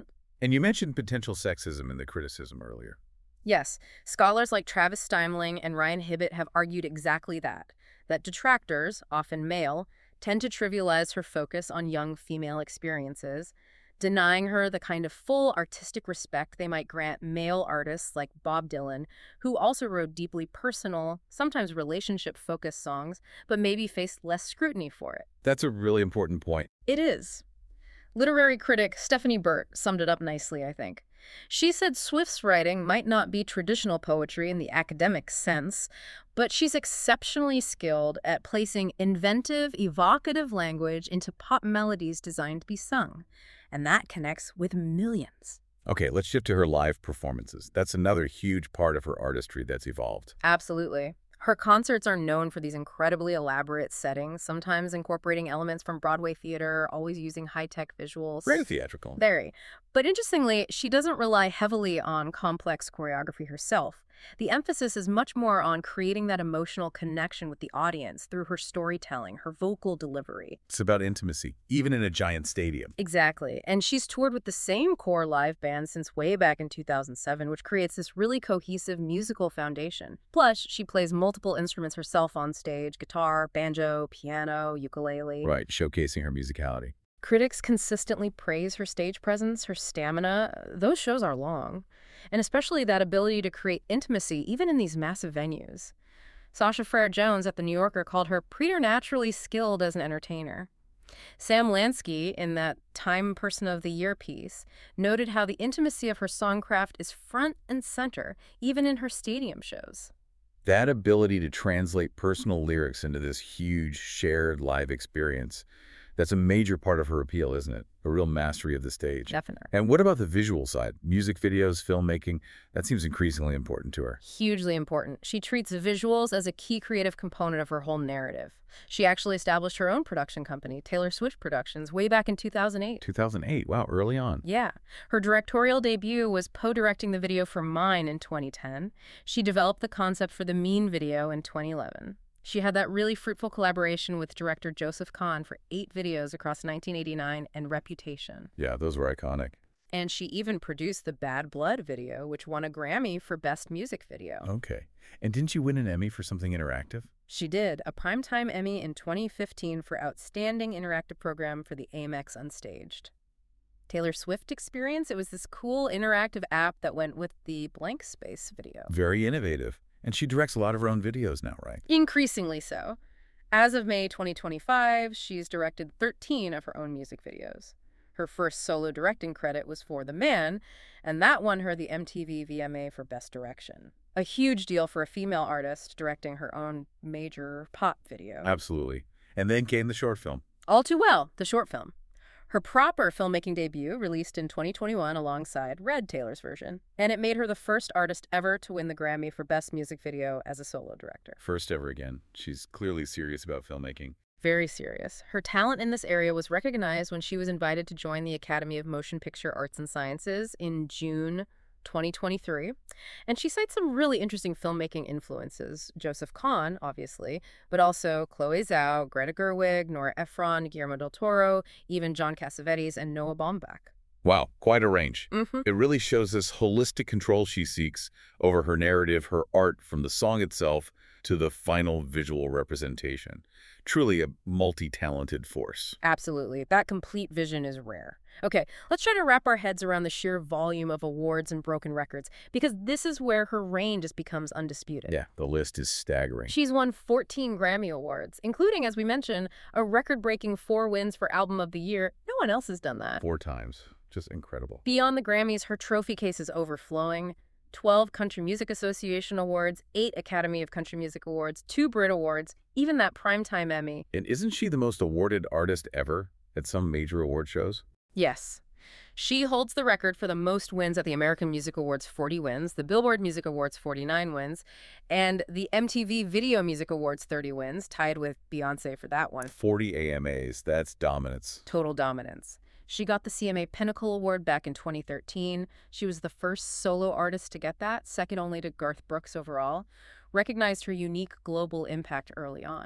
And you mentioned potential sexism in the criticism earlier. Yes, scholars like Travis Steimling and Ryan Hibbett have argued exactly that detractors, often male, tend to trivialize her focus on young female experiences, denying her the kind of full artistic respect they might grant male artists like Bob Dylan, who also wrote deeply personal, sometimes relationship-focused songs, but maybe faced less scrutiny for it. That's a really important point. It is. Literary critic Stephanie Burt summed it up nicely, I think. She said Swift's writing might not be traditional poetry in the academic sense, but she's exceptionally skilled at placing inventive, evocative language into pop melodies designed to be sung. And that connects with millions. Okay, let's shift to her live performances. That's another huge part of her artistry that's evolved. Absolutely. Her concerts are known for these incredibly elaborate settings, sometimes incorporating elements from Broadway theater, always using high-tech visuals. Very theatrical. Very. But interestingly, she doesn't rely heavily on complex choreography herself. The emphasis is much more on creating that emotional connection with the audience through her storytelling, her vocal delivery. It's about intimacy, even in a giant stadium. Exactly. And she's toured with the same core live band since way back in 2007, which creates this really cohesive musical foundation. Plus, she plays multiple instruments herself on stage: guitar, banjo, piano, ukulele. Right, showcasing her musicality. Critics consistently praise her stage presence, her stamina. Those shows are long. And especially that ability to create intimacy even in these massive venues. Sasha Frere Jones at The New Yorker called her preternaturally skilled as an entertainer. Sam Lansky, in that Time Person of the Year piece, noted how the intimacy of her songcraft is front and center, even in her stadium shows. That ability to translate personal lyrics into this huge, shared live experience, that's a major part of her appeal, isn't it? A real mastery of the stage. Definitely. And what about the visual side? Music videos, filmmaking, that seems increasingly important to her. Hugely important. She treats visuals as a key creative component of her whole narrative. She actually established her own production company, Taylor Swift Productions, way back in 2008. 2008, wow, early on. Yeah. Her directorial debut was co-directing the video for Mine in 2010. She developed the concept for the Mean video in 2011. She had that really fruitful collaboration with director Joseph Kahn for 8 videos across 1989 and Reputation. Yeah, those were iconic. And she even produced the Bad Blood video, which won a Grammy for Best Music Video. Okay. And didn't you win an Emmy for something interactive? She did, a Primetime Emmy in 2015 for Outstanding Interactive Program for the Amex Unstaged. Taylor Swift Experience, it was this cool interactive app that went with the Blank Space video. Very innovative. And she directs a lot of her own videos now, right? Increasingly so. As of May 2025, she's directed 13 of her own music videos. Her first solo directing credit was for The Man, and that won her the MTV VMA for Best Direction. A huge deal for a female artist directing her own major pop video. Absolutely. And then came the short film. All Too Well, the short film. Her proper filmmaking debut released in 2021 alongside Red, Taylor's version, and it made her the first artist ever to win the Grammy for Best Music Video as a solo director. First ever again. She's clearly serious about filmmaking. Very serious. Her talent in this area was recognized when she was invited to join the Academy of Motion Picture Arts and Sciences in June 2023, and she cites some really interesting filmmaking influences. Joseph Kahn, obviously, but also Chloe Zhao, Greta Gerwig, Nora Ephron, Guillermo del Toro, even John Cassavetes and Noah Baumbach. Wow, quite a range. Mm-hmm. It really shows this holistic control she seeks over her narrative, her art, from the song itself to the final visual representation. Truly a multi-talented force. Absolutely. That complete vision is rare. Okay, let's try to wrap our heads around the sheer volume of awards and broken records, because this is where her reign just becomes undisputed. Yeah, the list is staggering. She's won 14 Grammy Awards, including, as we mentioned, a record-breaking 4 wins for Album of the Year. No one else has done that. 4 times. Just incredible. Beyond the Grammys, her trophy case is overflowing. 12 Country Music Association Awards, 8 Academy of Country Music Awards, 2 Brit Awards, even that Primetime Emmy. And isn't she the most awarded artist ever at some major award shows? Yes. She holds the record for the most wins at the American Music Awards, 40 wins, the Billboard Music Awards, 49 wins, and the MTV Video Music Awards, 30 wins, tied with Beyoncé for that one. 40 AMAs. That's dominance. Total dominance. She got the CMA Pinnacle Award back in 2013. She was the first solo artist to get that, second only to Garth Brooks overall. Recognized her unique global impact early on. Right.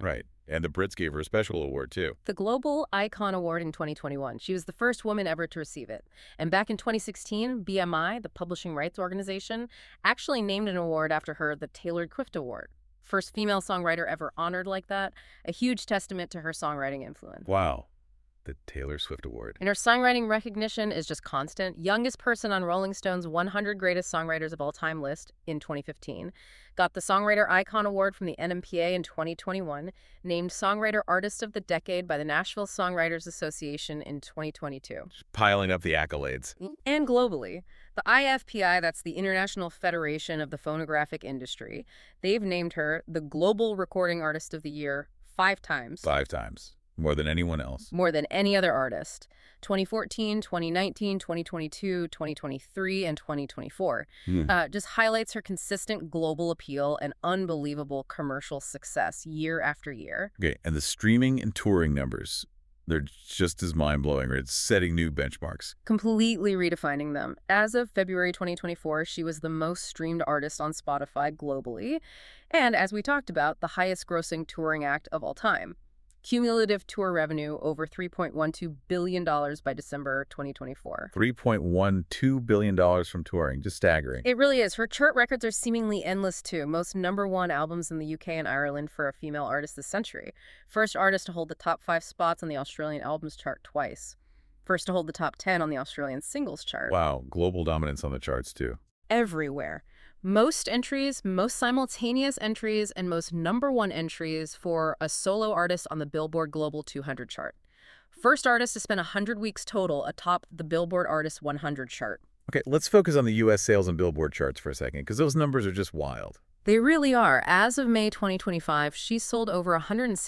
And the Brits gave her a special award, too. The Global Icon Award in 2021. She was the first woman ever to receive it. And back in 2016, BMI, the publishing rights organization, actually named an award after her, the Taylor Swift Award. First female songwriter ever honored like that, a huge testament to her songwriting influence. Wow. The Taylor Swift Award. And her songwriting recognition is just constant. Youngest person on Rolling Stone's 100 Greatest Songwriters of All Time list in 2015. Got the Songwriter Icon Award from the NMPA in 2021. Named Songwriter Artist of the Decade by the Nashville Songwriters Association in 2022. Just piling up the accolades. And globally, the IFPI, that's the International Federation of the Phonographic Industry, they've named her the Global Recording Artist of the Year 5 times. 5 times. More than anyone else. More than any other artist. 2014, 2019, 2022, 2023, and 2024. Just highlights her consistent global appeal and unbelievable commercial success year after year. Okay, and the streaming and touring numbers, they're just as mind-blowing. It's setting new benchmarks. Completely redefining them. As of February 2024, she was the most streamed artist on Spotify globally. And as we talked about, the highest grossing touring act of all time. Cumulative tour revenue over $3.12 billion by December 2024. $3.12 billion from touring. Just staggering. It really is. Her chart records are seemingly endless, too. Most #1 albums in the UK and Ireland for a female artist this century. First artist to hold the top 5 spots on the Australian albums chart twice. First to hold the top 10 on the Australian singles chart. Wow, global dominance on the charts, too. Everywhere. Most entries, most simultaneous entries, and most #1 entries for a solo artist on the Billboard Global 200 chart. First artist to spend 100 weeks total atop the Billboard Artist 100 chart. Okay, let's focus on the U.S. sales and Billboard charts for a second, because those numbers are just wild. They really are. As of May 2025, she sold over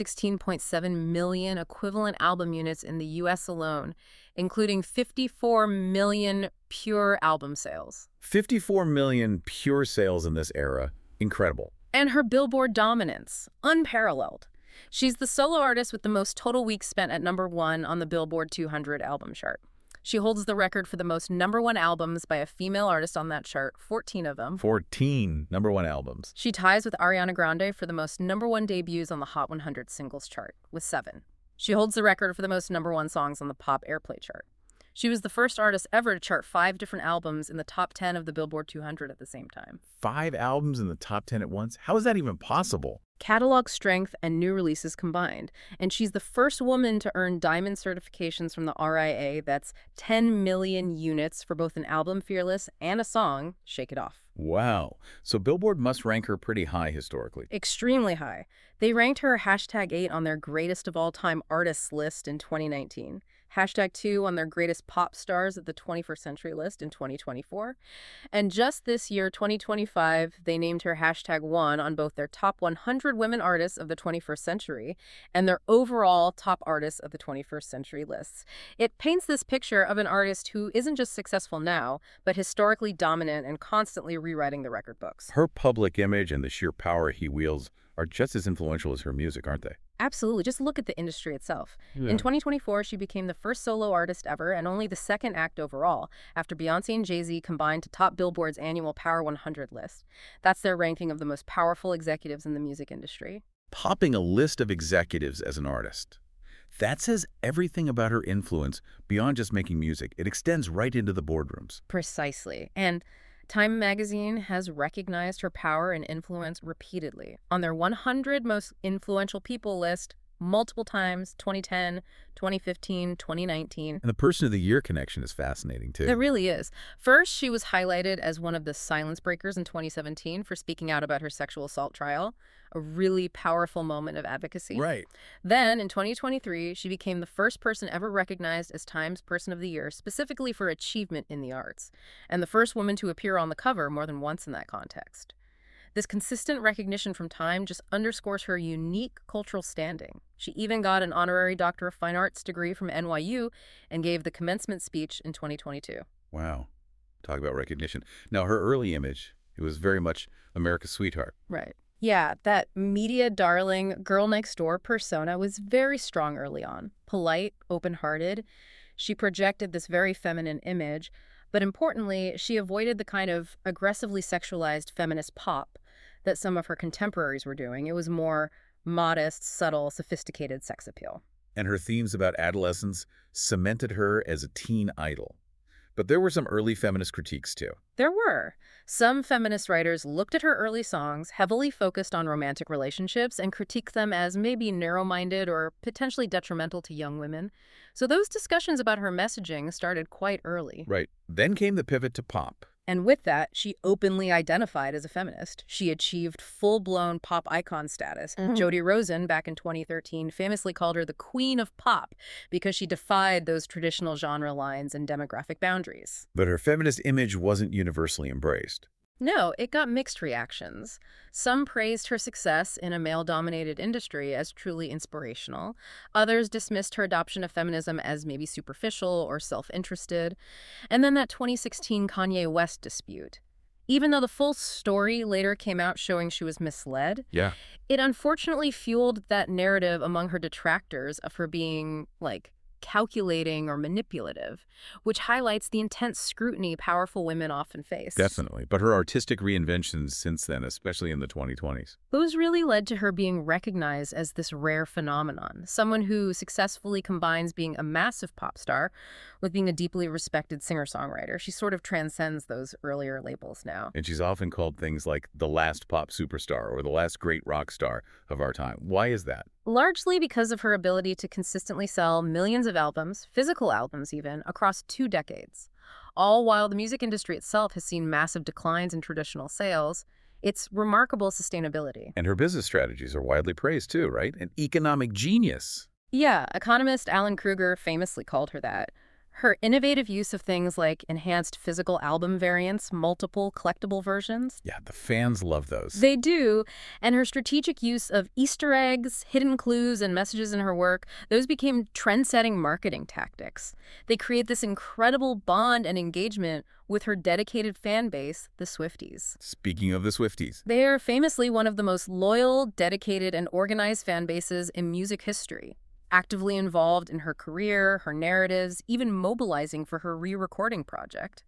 116.7 million equivalent album units in the U.S. alone, including 54 million pure album sales. 54 million pure sales in this era. Incredible. And her Billboard dominance, unparalleled. She's the solo artist with the most total weeks spent at #1 on the Billboard 200 album chart. She holds the record for the most #1 albums by a female artist on that chart, 14 of them. 14 #1 albums. She ties with Ariana Grande for the most #1 debuts on the Hot 100 singles chart, with 7. She holds the record for the most #1 songs on the Pop Airplay chart. She was the first artist ever to chart 5 different albums in the top 10 of the Billboard 200 at the same time. 5 albums in the top 10 at once? How is that even possible? Catalog strength and new releases combined. And she's the first woman to earn diamond certifications from the RIA. That's 10 million units for both an album, Fearless, and a song, Shake It Off. Wow. So Billboard must rank her pretty high historically. Extremely high. They ranked her #8 on their greatest of all time artists list in 2019. #2 on their greatest pop stars at the 21st Century list in 2024. And just this year, 2025, they named her #1 on both their top 100 women artists of the 21st century and their overall top artists of the 21st century lists. It paints this picture of an artist who isn't just successful now, but historically dominant and constantly rewriting the record books. Her public image and the sheer power he wields are just as influential as her music, aren't they? Absolutely. Just look at the industry itself. Yeah. In 2024, she became the first solo artist ever and only the second act overall, after Beyoncé and Jay-Z combined to top Billboard's annual Power 100 list. That's their ranking of the most powerful executives in the music industry. Topping a list of executives as an artist. That says everything about her influence beyond just making music. It extends right into the boardrooms. Precisely. And Time magazine has recognized her power and influence repeatedly on their 100 most influential people list multiple times, 2010, 2015, 2019. And the Person of the Year connection is fascinating, too. It really is. First, she was highlighted as one of the silence breakers in 2017 for speaking out about her sexual assault trial, a really powerful moment of advocacy. Right. Then, in 2023, she became the first person ever recognized as Time's Person of the Year, specifically for achievement in the arts, and the first woman to appear on the cover more than once in that context. This consistent recognition from Time just underscores her unique cultural standing. She even got an honorary Doctor of Fine Arts degree from NYU and gave the commencement speech in 2022. Wow. Talk about recognition. Now, her early image, it was very much America's sweetheart. Right. Yeah, that media darling, girl next door persona was very strong early on. Polite, open-hearted. She projected this very feminine image, but importantly, she avoided the kind of aggressively sexualized feminist pop that some of her contemporaries were doing. It was more modest, subtle, sophisticated sex appeal. And her themes about adolescence cemented her as a teen idol. But there were some early feminist critiques, too. There were. Some feminist writers looked at her early songs, heavily focused on romantic relationships, and critiqued them as maybe narrow-minded or potentially detrimental to young women. So those discussions about her messaging started quite early. Right. Then came the pivot to pop. And with that, she openly identified as a feminist. She achieved full-blown pop icon status. Jody Rosen, back in 2013, famously called her the queen of pop because she defied those traditional genre lines and demographic boundaries. But her feminist image wasn't universally embraced. No, it got mixed reactions. Some praised her success in a male-dominated industry as truly inspirational. Others dismissed her adoption of feminism as maybe superficial or self-interested. And then that 2016 Kanye West dispute. Even though the full story later came out showing she was misled, Yeah. it unfortunately fueled that narrative among her detractors of her being, like, calculating or manipulative, which highlights the intense scrutiny powerful women often face. Definitely. But her artistic reinventions since then, especially in the 2020s. Those really led to her being recognized as this rare phenomenon, someone who successfully combines being a massive pop star with being a deeply respected singer-songwriter. She sort of transcends those earlier labels now. And she's often called things like the last pop superstar or the last great rock star of our time. Why is that? Largely because of her ability to consistently sell millions of albums, physical albums even, across 2 decades. All while the music industry itself has seen massive declines in traditional sales, it's remarkable sustainability. And her business strategies are widely praised too, right? An economic genius. Yeah, economist Alan Kruger famously called her that. Her innovative use of things like enhanced physical album variants, multiple collectible versions. Yeah, the fans love those. They do. And her strategic use of Easter eggs, hidden clues, and messages in her work, those became trend-setting marketing tactics. They create this incredible bond and engagement with her dedicated fan base, the Swifties. Speaking of the Swifties. They are famously one of the most loyal, dedicated, and organized fan bases in music history. Actively involved in her career, her narratives, even mobilizing for her re-recording project.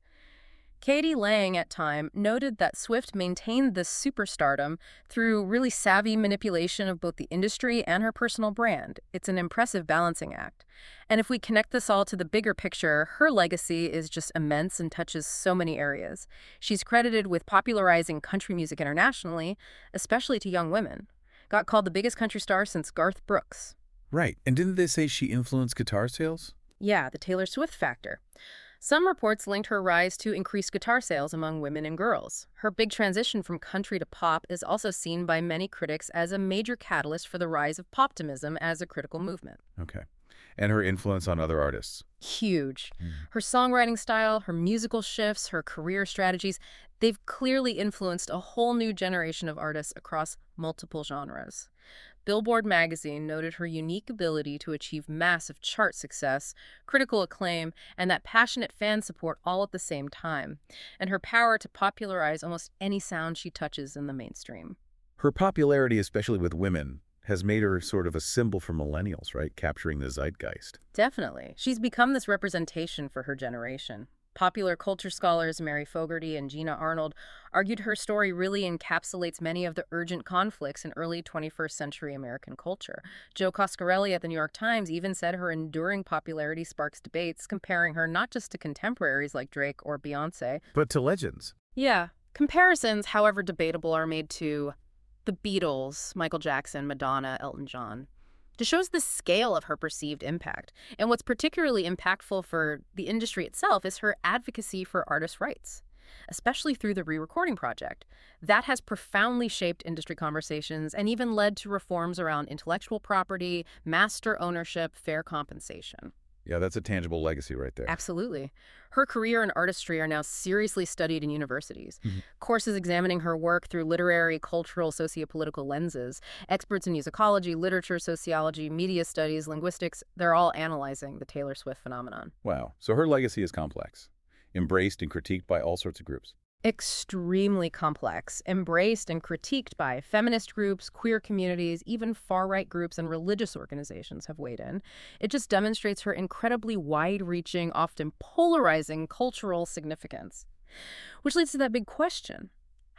Katie Lang, at Time, noted that Swift maintained this superstardom through really savvy manipulation of both the industry and her personal brand. It's an impressive balancing act. And if we connect this all to the bigger picture, her legacy is just immense and touches so many areas. She's credited with popularizing country music internationally, especially to young women. Got called the biggest country star since Garth Brooks. Right. And didn't they say she influenced guitar sales? Yeah, the Taylor Swift factor. Some reports linked her rise to increased guitar sales among women and girls. Her big transition from country to pop is also seen by many critics as a major catalyst for the rise of poptimism as a critical movement. Okay. And her influence on other artists? Huge. Her songwriting style, her musical shifts, her career strategies, they've clearly influenced a whole new generation of artists across multiple genres. Billboard magazine noted her unique ability to achieve massive chart success, critical acclaim, and that passionate fan support all at the same time, and her power to popularize almost any sound she touches in the mainstream. Her popularity, especially with women, has made her sort of a symbol for millennials, right? Capturing the zeitgeist. Definitely. She's become this representation for her generation. Popular culture scholars Mary Fogarty and Gina Arnold argued her story really encapsulates many of the urgent conflicts in early 21st century American culture. Joe Coscarelli at the New York Times even said her enduring popularity sparks debates, comparing her not just to contemporaries like Drake or Beyoncé, but to legends. Yeah. Comparisons, however debatable, are made to the Beatles, Michael Jackson, Madonna, Elton John. It shows the scale of her perceived impact. And what's particularly impactful for the industry itself is her advocacy for artists' rights, especially through the Re-Recording Project. That has profoundly shaped industry conversations and even led to reforms around intellectual property, master ownership, fair compensation. Yeah, that's a tangible legacy right there. Absolutely. Her career and artistry are now seriously studied in universities. Courses examining her work through literary, cultural, sociopolitical lenses. Experts in musicology, literature, sociology, media studies, linguistics, they're all analyzing the Taylor Swift phenomenon. Wow. So her legacy is complex, embraced and critiqued by all sorts of groups. Extremely complex, embraced and critiqued by feminist groups, queer communities, even far-right groups and religious organizations have weighed in. It just demonstrates her incredibly wide-reaching, often polarizing cultural significance. Which leads to that big question.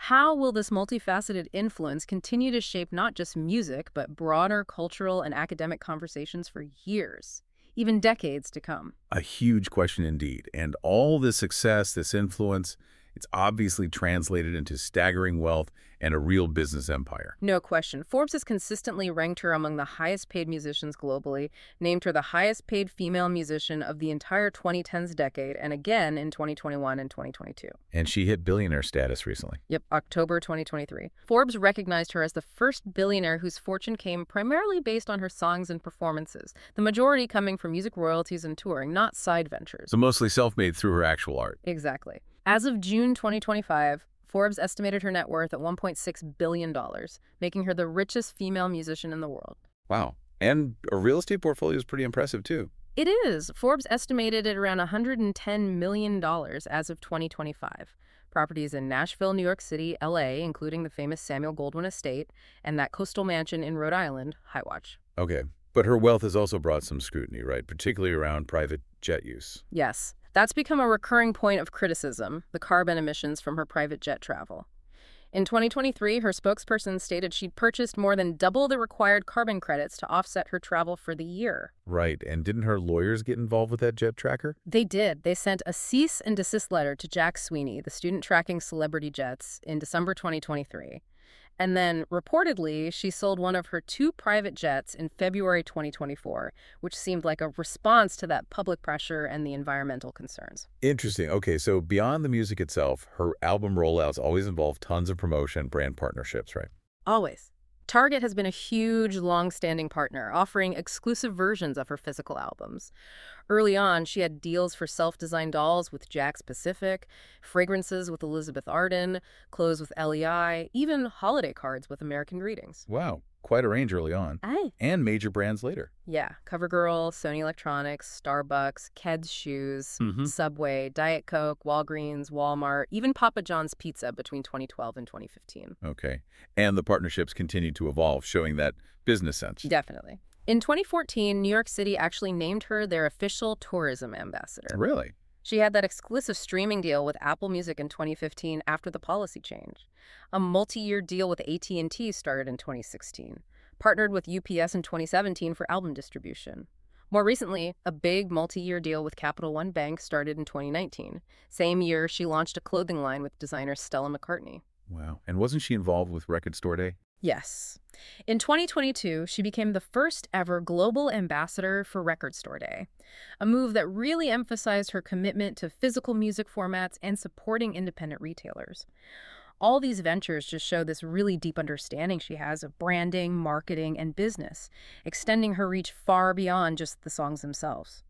How will this multifaceted influence continue to shape not just music, but broader cultural and academic conversations for years, even decades to come? A huge question indeed. And all this success, this influence, it's obviously translated into staggering wealth and a real business empire. No question. Forbes has consistently ranked her among the highest paid musicians globally, named her the highest paid female musician of the entire 2010s decade, and again in 2021 and 2022. And she hit billionaire status recently. Yep, October 2023. Forbes recognized her as the first billionaire whose fortune came primarily based on her songs and performances, the majority coming from music royalties and touring, not side ventures. So mostly self-made through her actual art. Exactly. As of June 2025, Forbes estimated her net worth at $1.6 billion, making her the richest female musician in the world. Wow. And a real estate portfolio is pretty impressive, too. It is. Forbes estimated it around $110 million as of 2025. Properties in Nashville, New York City, LA, including the famous Samuel Goldwyn Estate, and that coastal mansion in Rhode Island, Highwatch. Okay. But her wealth has also brought some scrutiny, right? Particularly around private jet use. Yes. That's become a recurring point of criticism, the carbon emissions from her private jet travel. In 2023, her spokesperson stated she'd purchased more than double the required carbon credits to offset her travel for the year. Right, and didn't her lawyers get involved with that jet tracker? They did. They sent a cease and desist letter to Jack Sweeney, the student tracking celebrity jets, in December 2023. And then, reportedly, she sold one of her 2 private jets in February 2024, which seemed like a response to that public pressure and the environmental concerns. Interesting. Okay, so beyond the music itself, her album rollouts always involve tons of promotion, brand partnerships, right? Always. Target has been a huge, long-standing partner, offering exclusive versions of her physical albums. Early on, she had deals for self-designed dolls with Jakks Pacific, fragrances with Elizabeth Arden, clothes with LEI, even holiday cards with American Greetings. Wow, quite a range early on. Aye. And major brands later. Yeah, CoverGirl, Sony Electronics, Starbucks, Keds Shoes, Subway, Diet Coke, Walgreens, Walmart, even Papa John's Pizza between 2012 and 2015. Okay. And the partnerships continued to evolve, showing that business sense. Definitely. In 2014, New York City actually named her their official tourism ambassador. Really? She had that exclusive streaming deal with Apple Music in 2015 after the policy change. A multi-year deal with AT&T started in 2016. Partnered with UPS in 2017 for album distribution. More recently, a big multi-year deal with Capital One Bank started in 2019. Same year, she launched a clothing line with designer Stella McCartney. Wow. And wasn't she involved with Record Store Day? Yes. In 2022, she became the first ever global ambassador for Record Store Day, a move that really emphasized her commitment to physical music formats and supporting independent retailers. All these ventures just show this really deep understanding she has of branding, marketing, and business, extending her reach far beyond just the songs themselves.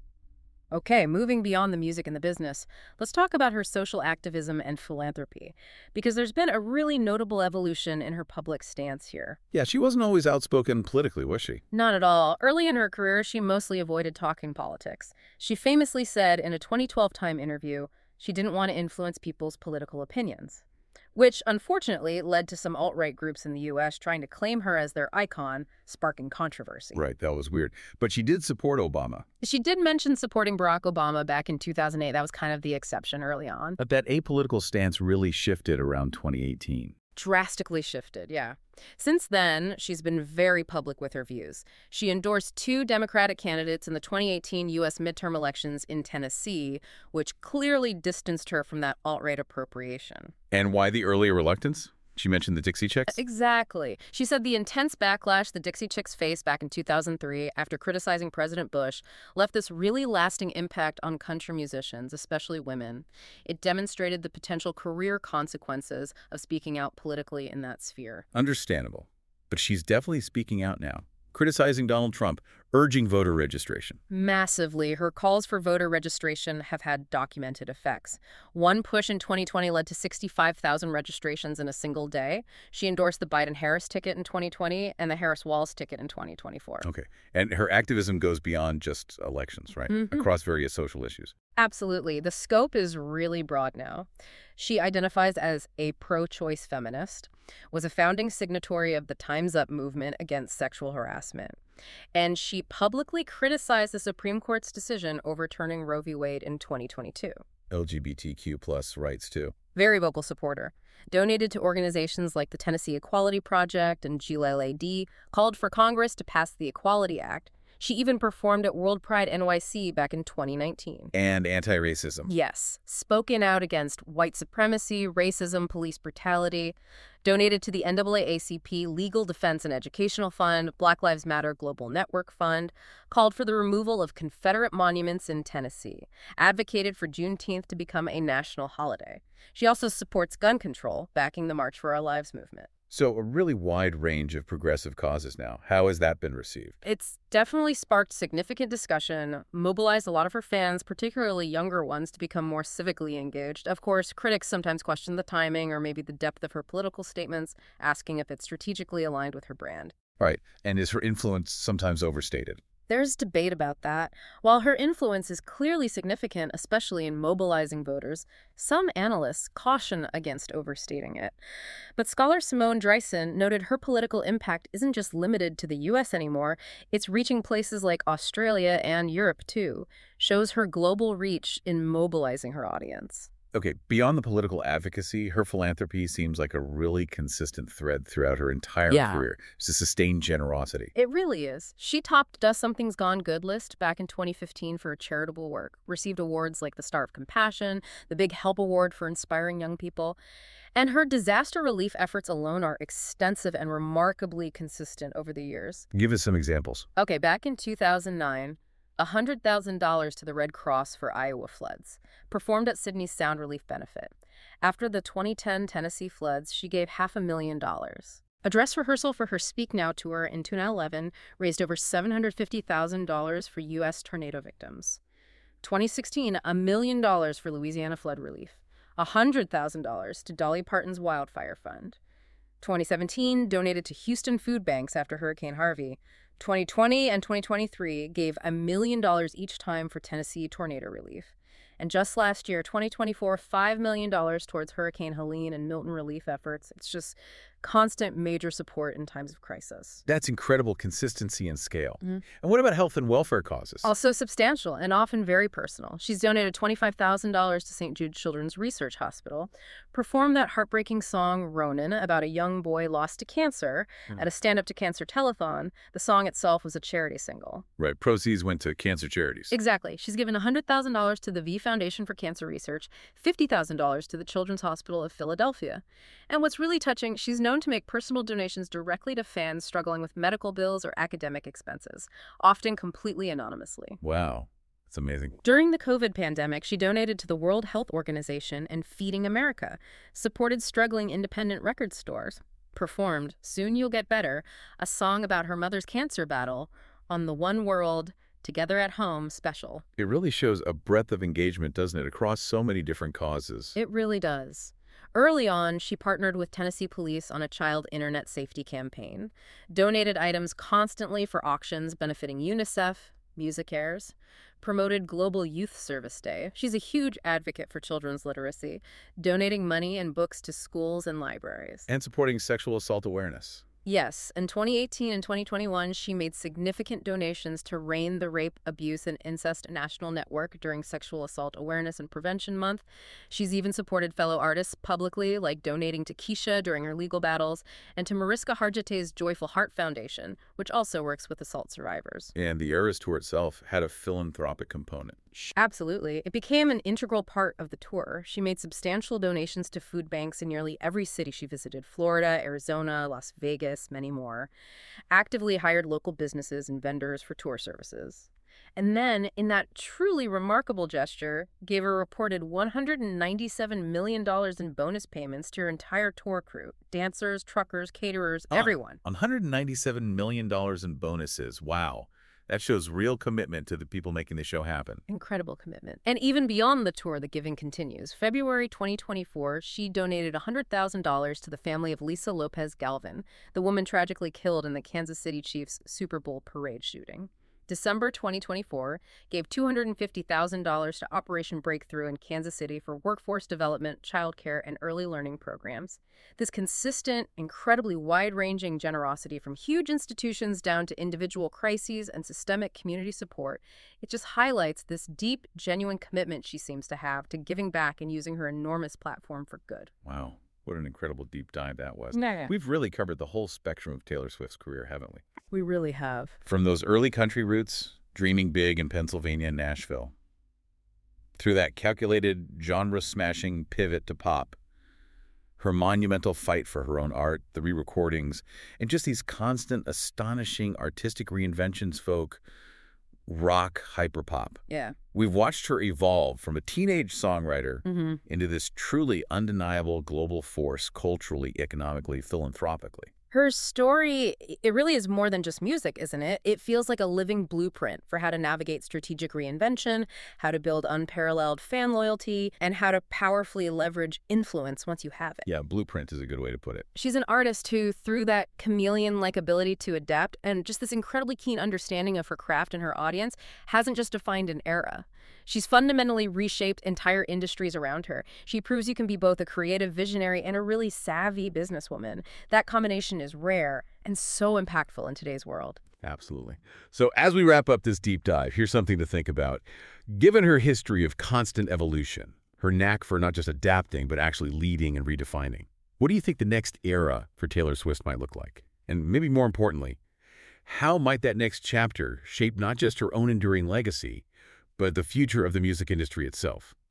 Okay, moving beyond the music and the business, let's talk about her social activism and philanthropy, because there's been a really notable evolution in her public stance here. Yeah, she wasn't always outspoken politically, was she? Not at all. Early in her career, she mostly avoided talking politics. She famously said in a 2012 Time interview she didn't want to influence people's political opinions, which unfortunately led to some alt-right groups in the U.S. trying to claim her as their icon, sparking controversy. Right, that was weird. But she did support Obama. She did mention supporting Barack Obama back in 2008. That was kind of the exception early on. But that apolitical stance really shifted around 2018. Drastically shifted, yeah. Since then, she's been very public with her views. She endorsed 2 Democratic candidates in the 2018 U.S. midterm elections in Tennessee, which clearly distanced her from that alt-right appropriation. And why the earlier reluctance? She mentioned the Dixie Chicks? Exactly. She said the intense backlash the Dixie Chicks faced back in 2003 after criticizing President Bush left this really lasting impact on country musicians, especially women. It demonstrated the potential career consequences of speaking out politically in that sphere. Understandable. But she's definitely speaking out now, criticizing Donald Trump, urging voter registration. Massively. Her calls for voter registration have had documented effects. One push in 2020 led to 65,000 registrations in a single day. She endorsed the Biden-Harris ticket in 2020 and the Harris-Walz ticket in 2024. Okay. And her activism goes beyond just elections, right? Across various social issues. Absolutely. The scope is really broad now. She identifies as a pro-choice feminist, was a founding signatory of the Time's Up movement against sexual harassment, and she publicly criticized the Supreme Court's decision overturning Roe v. Wade in 2022. LGBTQ plus rights, too. Very vocal supporter. Donated to organizations like the Tennessee Equality Project and GLAD, called for Congress to pass the Equality Act. She even performed at World Pride NYC back in 2019. And anti-racism. Yes, spoken out against white supremacy, racism, police brutality. Donated to the NAACP Legal Defense and Educational Fund, Black Lives Matter Global Network Fund, called for the removal of Confederate monuments in Tennessee, advocated for Juneteenth to become a national holiday. She also supports gun control, backing the March for Our Lives movement. So a really wide range of progressive causes now. How has that been received? It's definitely sparked significant discussion, mobilized a lot of her fans, particularly younger ones, to become more civically engaged. Of course, critics sometimes question the timing or maybe the depth of her political statements, asking if it's strategically aligned with her brand. Right. And is her influence sometimes overstated? There's debate about that. While her influence is clearly significant, especially in mobilizing voters, some analysts caution against overstating it. But scholar Simone Dreisen noted her political impact isn't just limited to the U.S. anymore, it's reaching places like Australia and Europe, too. Shows her global reach in mobilizing her audience. Okay, beyond the political advocacy, her philanthropy seems like a really consistent thread throughout her entire career. It's a sustained generosity. It really is. She topped Does Something's Gone Good list back in 2015 for charitable work, received awards like the Star of Compassion, the Big Help Award for inspiring young people. And her disaster relief efforts alone are extensive and remarkably consistent over the years. Give us some examples. Okay, back in 2009, $100,000 to the Red Cross for Iowa floods, performed at Sydney's Sound Relief Benefit. After the 2010 Tennessee floods, she gave $500,000. A dress rehearsal for her Speak Now tour in 2011 raised over $750,000 for U.S. tornado victims. 2016, $1 million for Louisiana flood relief. $100,000 to Dolly Parton's Wildfire Fund. 2017, donated to Houston food banks after Hurricane Harvey. 2020 and 2023 gave $1 million each time for Tennessee tornado relief. And just last year, 2024, $5 million towards Hurricane Helene and Milton relief efforts. It's just constant major support in times of crisis. That's incredible consistency and scale. Mm-hmm. And what about health and welfare causes? Also substantial and often very personal. She's donated $25,000 to St. Jude Children's Research Hospital, performed that heartbreaking song, Ronan, about a young boy lost to cancer at a Stand Up to Cancer telethon. The song itself was a charity single. Right. Proceeds went to cancer charities. Exactly. She's given $100,000 to the V Foundation for Cancer Research, $50,000 to the Children's Hospital of Philadelphia. And what's really touching, she's known to make personal donations directly to fans struggling with medical bills or academic expenses, often completely anonymously. Wow. That's amazing. During the COVID pandemic, she donated to the World Health Organization and Feeding America, supported struggling independent record stores, performed Soon You'll Get Better, a song about her mother's cancer battle, on the One World Together at Home special. It really shows a breadth of engagement, doesn't it, across so many different causes. It really does. Early on, she partnered with Tennessee police on a child internet safety campaign, donated items constantly for auctions benefiting UNICEF, MusiCares, promoted Global Youth Service Day. She's a huge advocate for children's literacy, donating money and books to schools and libraries. And supporting sexual assault awareness. Yes, in 2018 and 2021, she made significant donations to RAIN, the Rape, Abuse, and Incest National Network during Sexual Assault Awareness and Prevention Month. She's even supported fellow artists publicly, like donating to Keisha during her legal battles, and to Mariska Hargitay's Joyful Heart Foundation, which also works with assault survivors. And the Eras Tour itself had a philanthropic component. Absolutely. It became an integral part of the tour. She made substantial donations to food banks in nearly every city she visited: Florida, Arizona, Las Vegas, many more. Actively hired local businesses and vendors for tour services. And then, in that truly remarkable gesture, gave a reported $197 million in bonus payments to her entire tour crew: dancers, truckers, caterers, everyone. $197 million in bonuses. Wow. That shows real commitment to the people making the show happen. Incredible commitment. And even beyond the tour, the giving continues. February 2024, she donated $100,000 to the family of Lisa Lopez Galvin, the woman tragically killed in the Kansas City Chiefs Super Bowl parade shooting. December 2024 gave $250,000 to Operation Breakthrough in Kansas City for workforce development, childcare, and early learning programs. This consistent, incredibly wide-ranging generosity from huge institutions down to individual crises and systemic community support, it just highlights this deep, genuine commitment she seems to have to giving back and using her enormous platform for good. Wow. What an incredible deep dive that was. Yeah. We've really covered the whole spectrum of Taylor Swift's career, haven't we? We really have. From those early country roots, dreaming big in Pennsylvania and Nashville, through that calculated, genre-smashing pivot to pop, her monumental fight for her own art, the re-recordings, and just these constant, astonishing artistic reinventions, folk, rock hyperpop. Yeah. We've watched her evolve from a teenage songwriter into this truly undeniable global force culturally, economically, philanthropically. Her story, it really is more than just music, isn't it? It feels like a living blueprint for how to navigate strategic reinvention, how to build unparalleled fan loyalty, and how to powerfully leverage influence once you have it. Yeah, blueprint is a good way to put it. She's an artist who, through that chameleon-like ability to adapt and just this incredibly keen understanding of her craft and her audience, hasn't just defined an era. She's fundamentally reshaped entire industries around her. She proves you can be both a creative visionary and a really savvy businesswoman. That combination is rare and so impactful in today's world. Absolutely. So as we wrap up this deep dive, here's something to think about. Given her history of constant evolution, her knack for not just adapting, but actually leading and redefining, what do you think the next era for Taylor Swift might look like? And maybe more importantly, how might that next chapter shape not just her own enduring legacy, but the future of the music industry itself?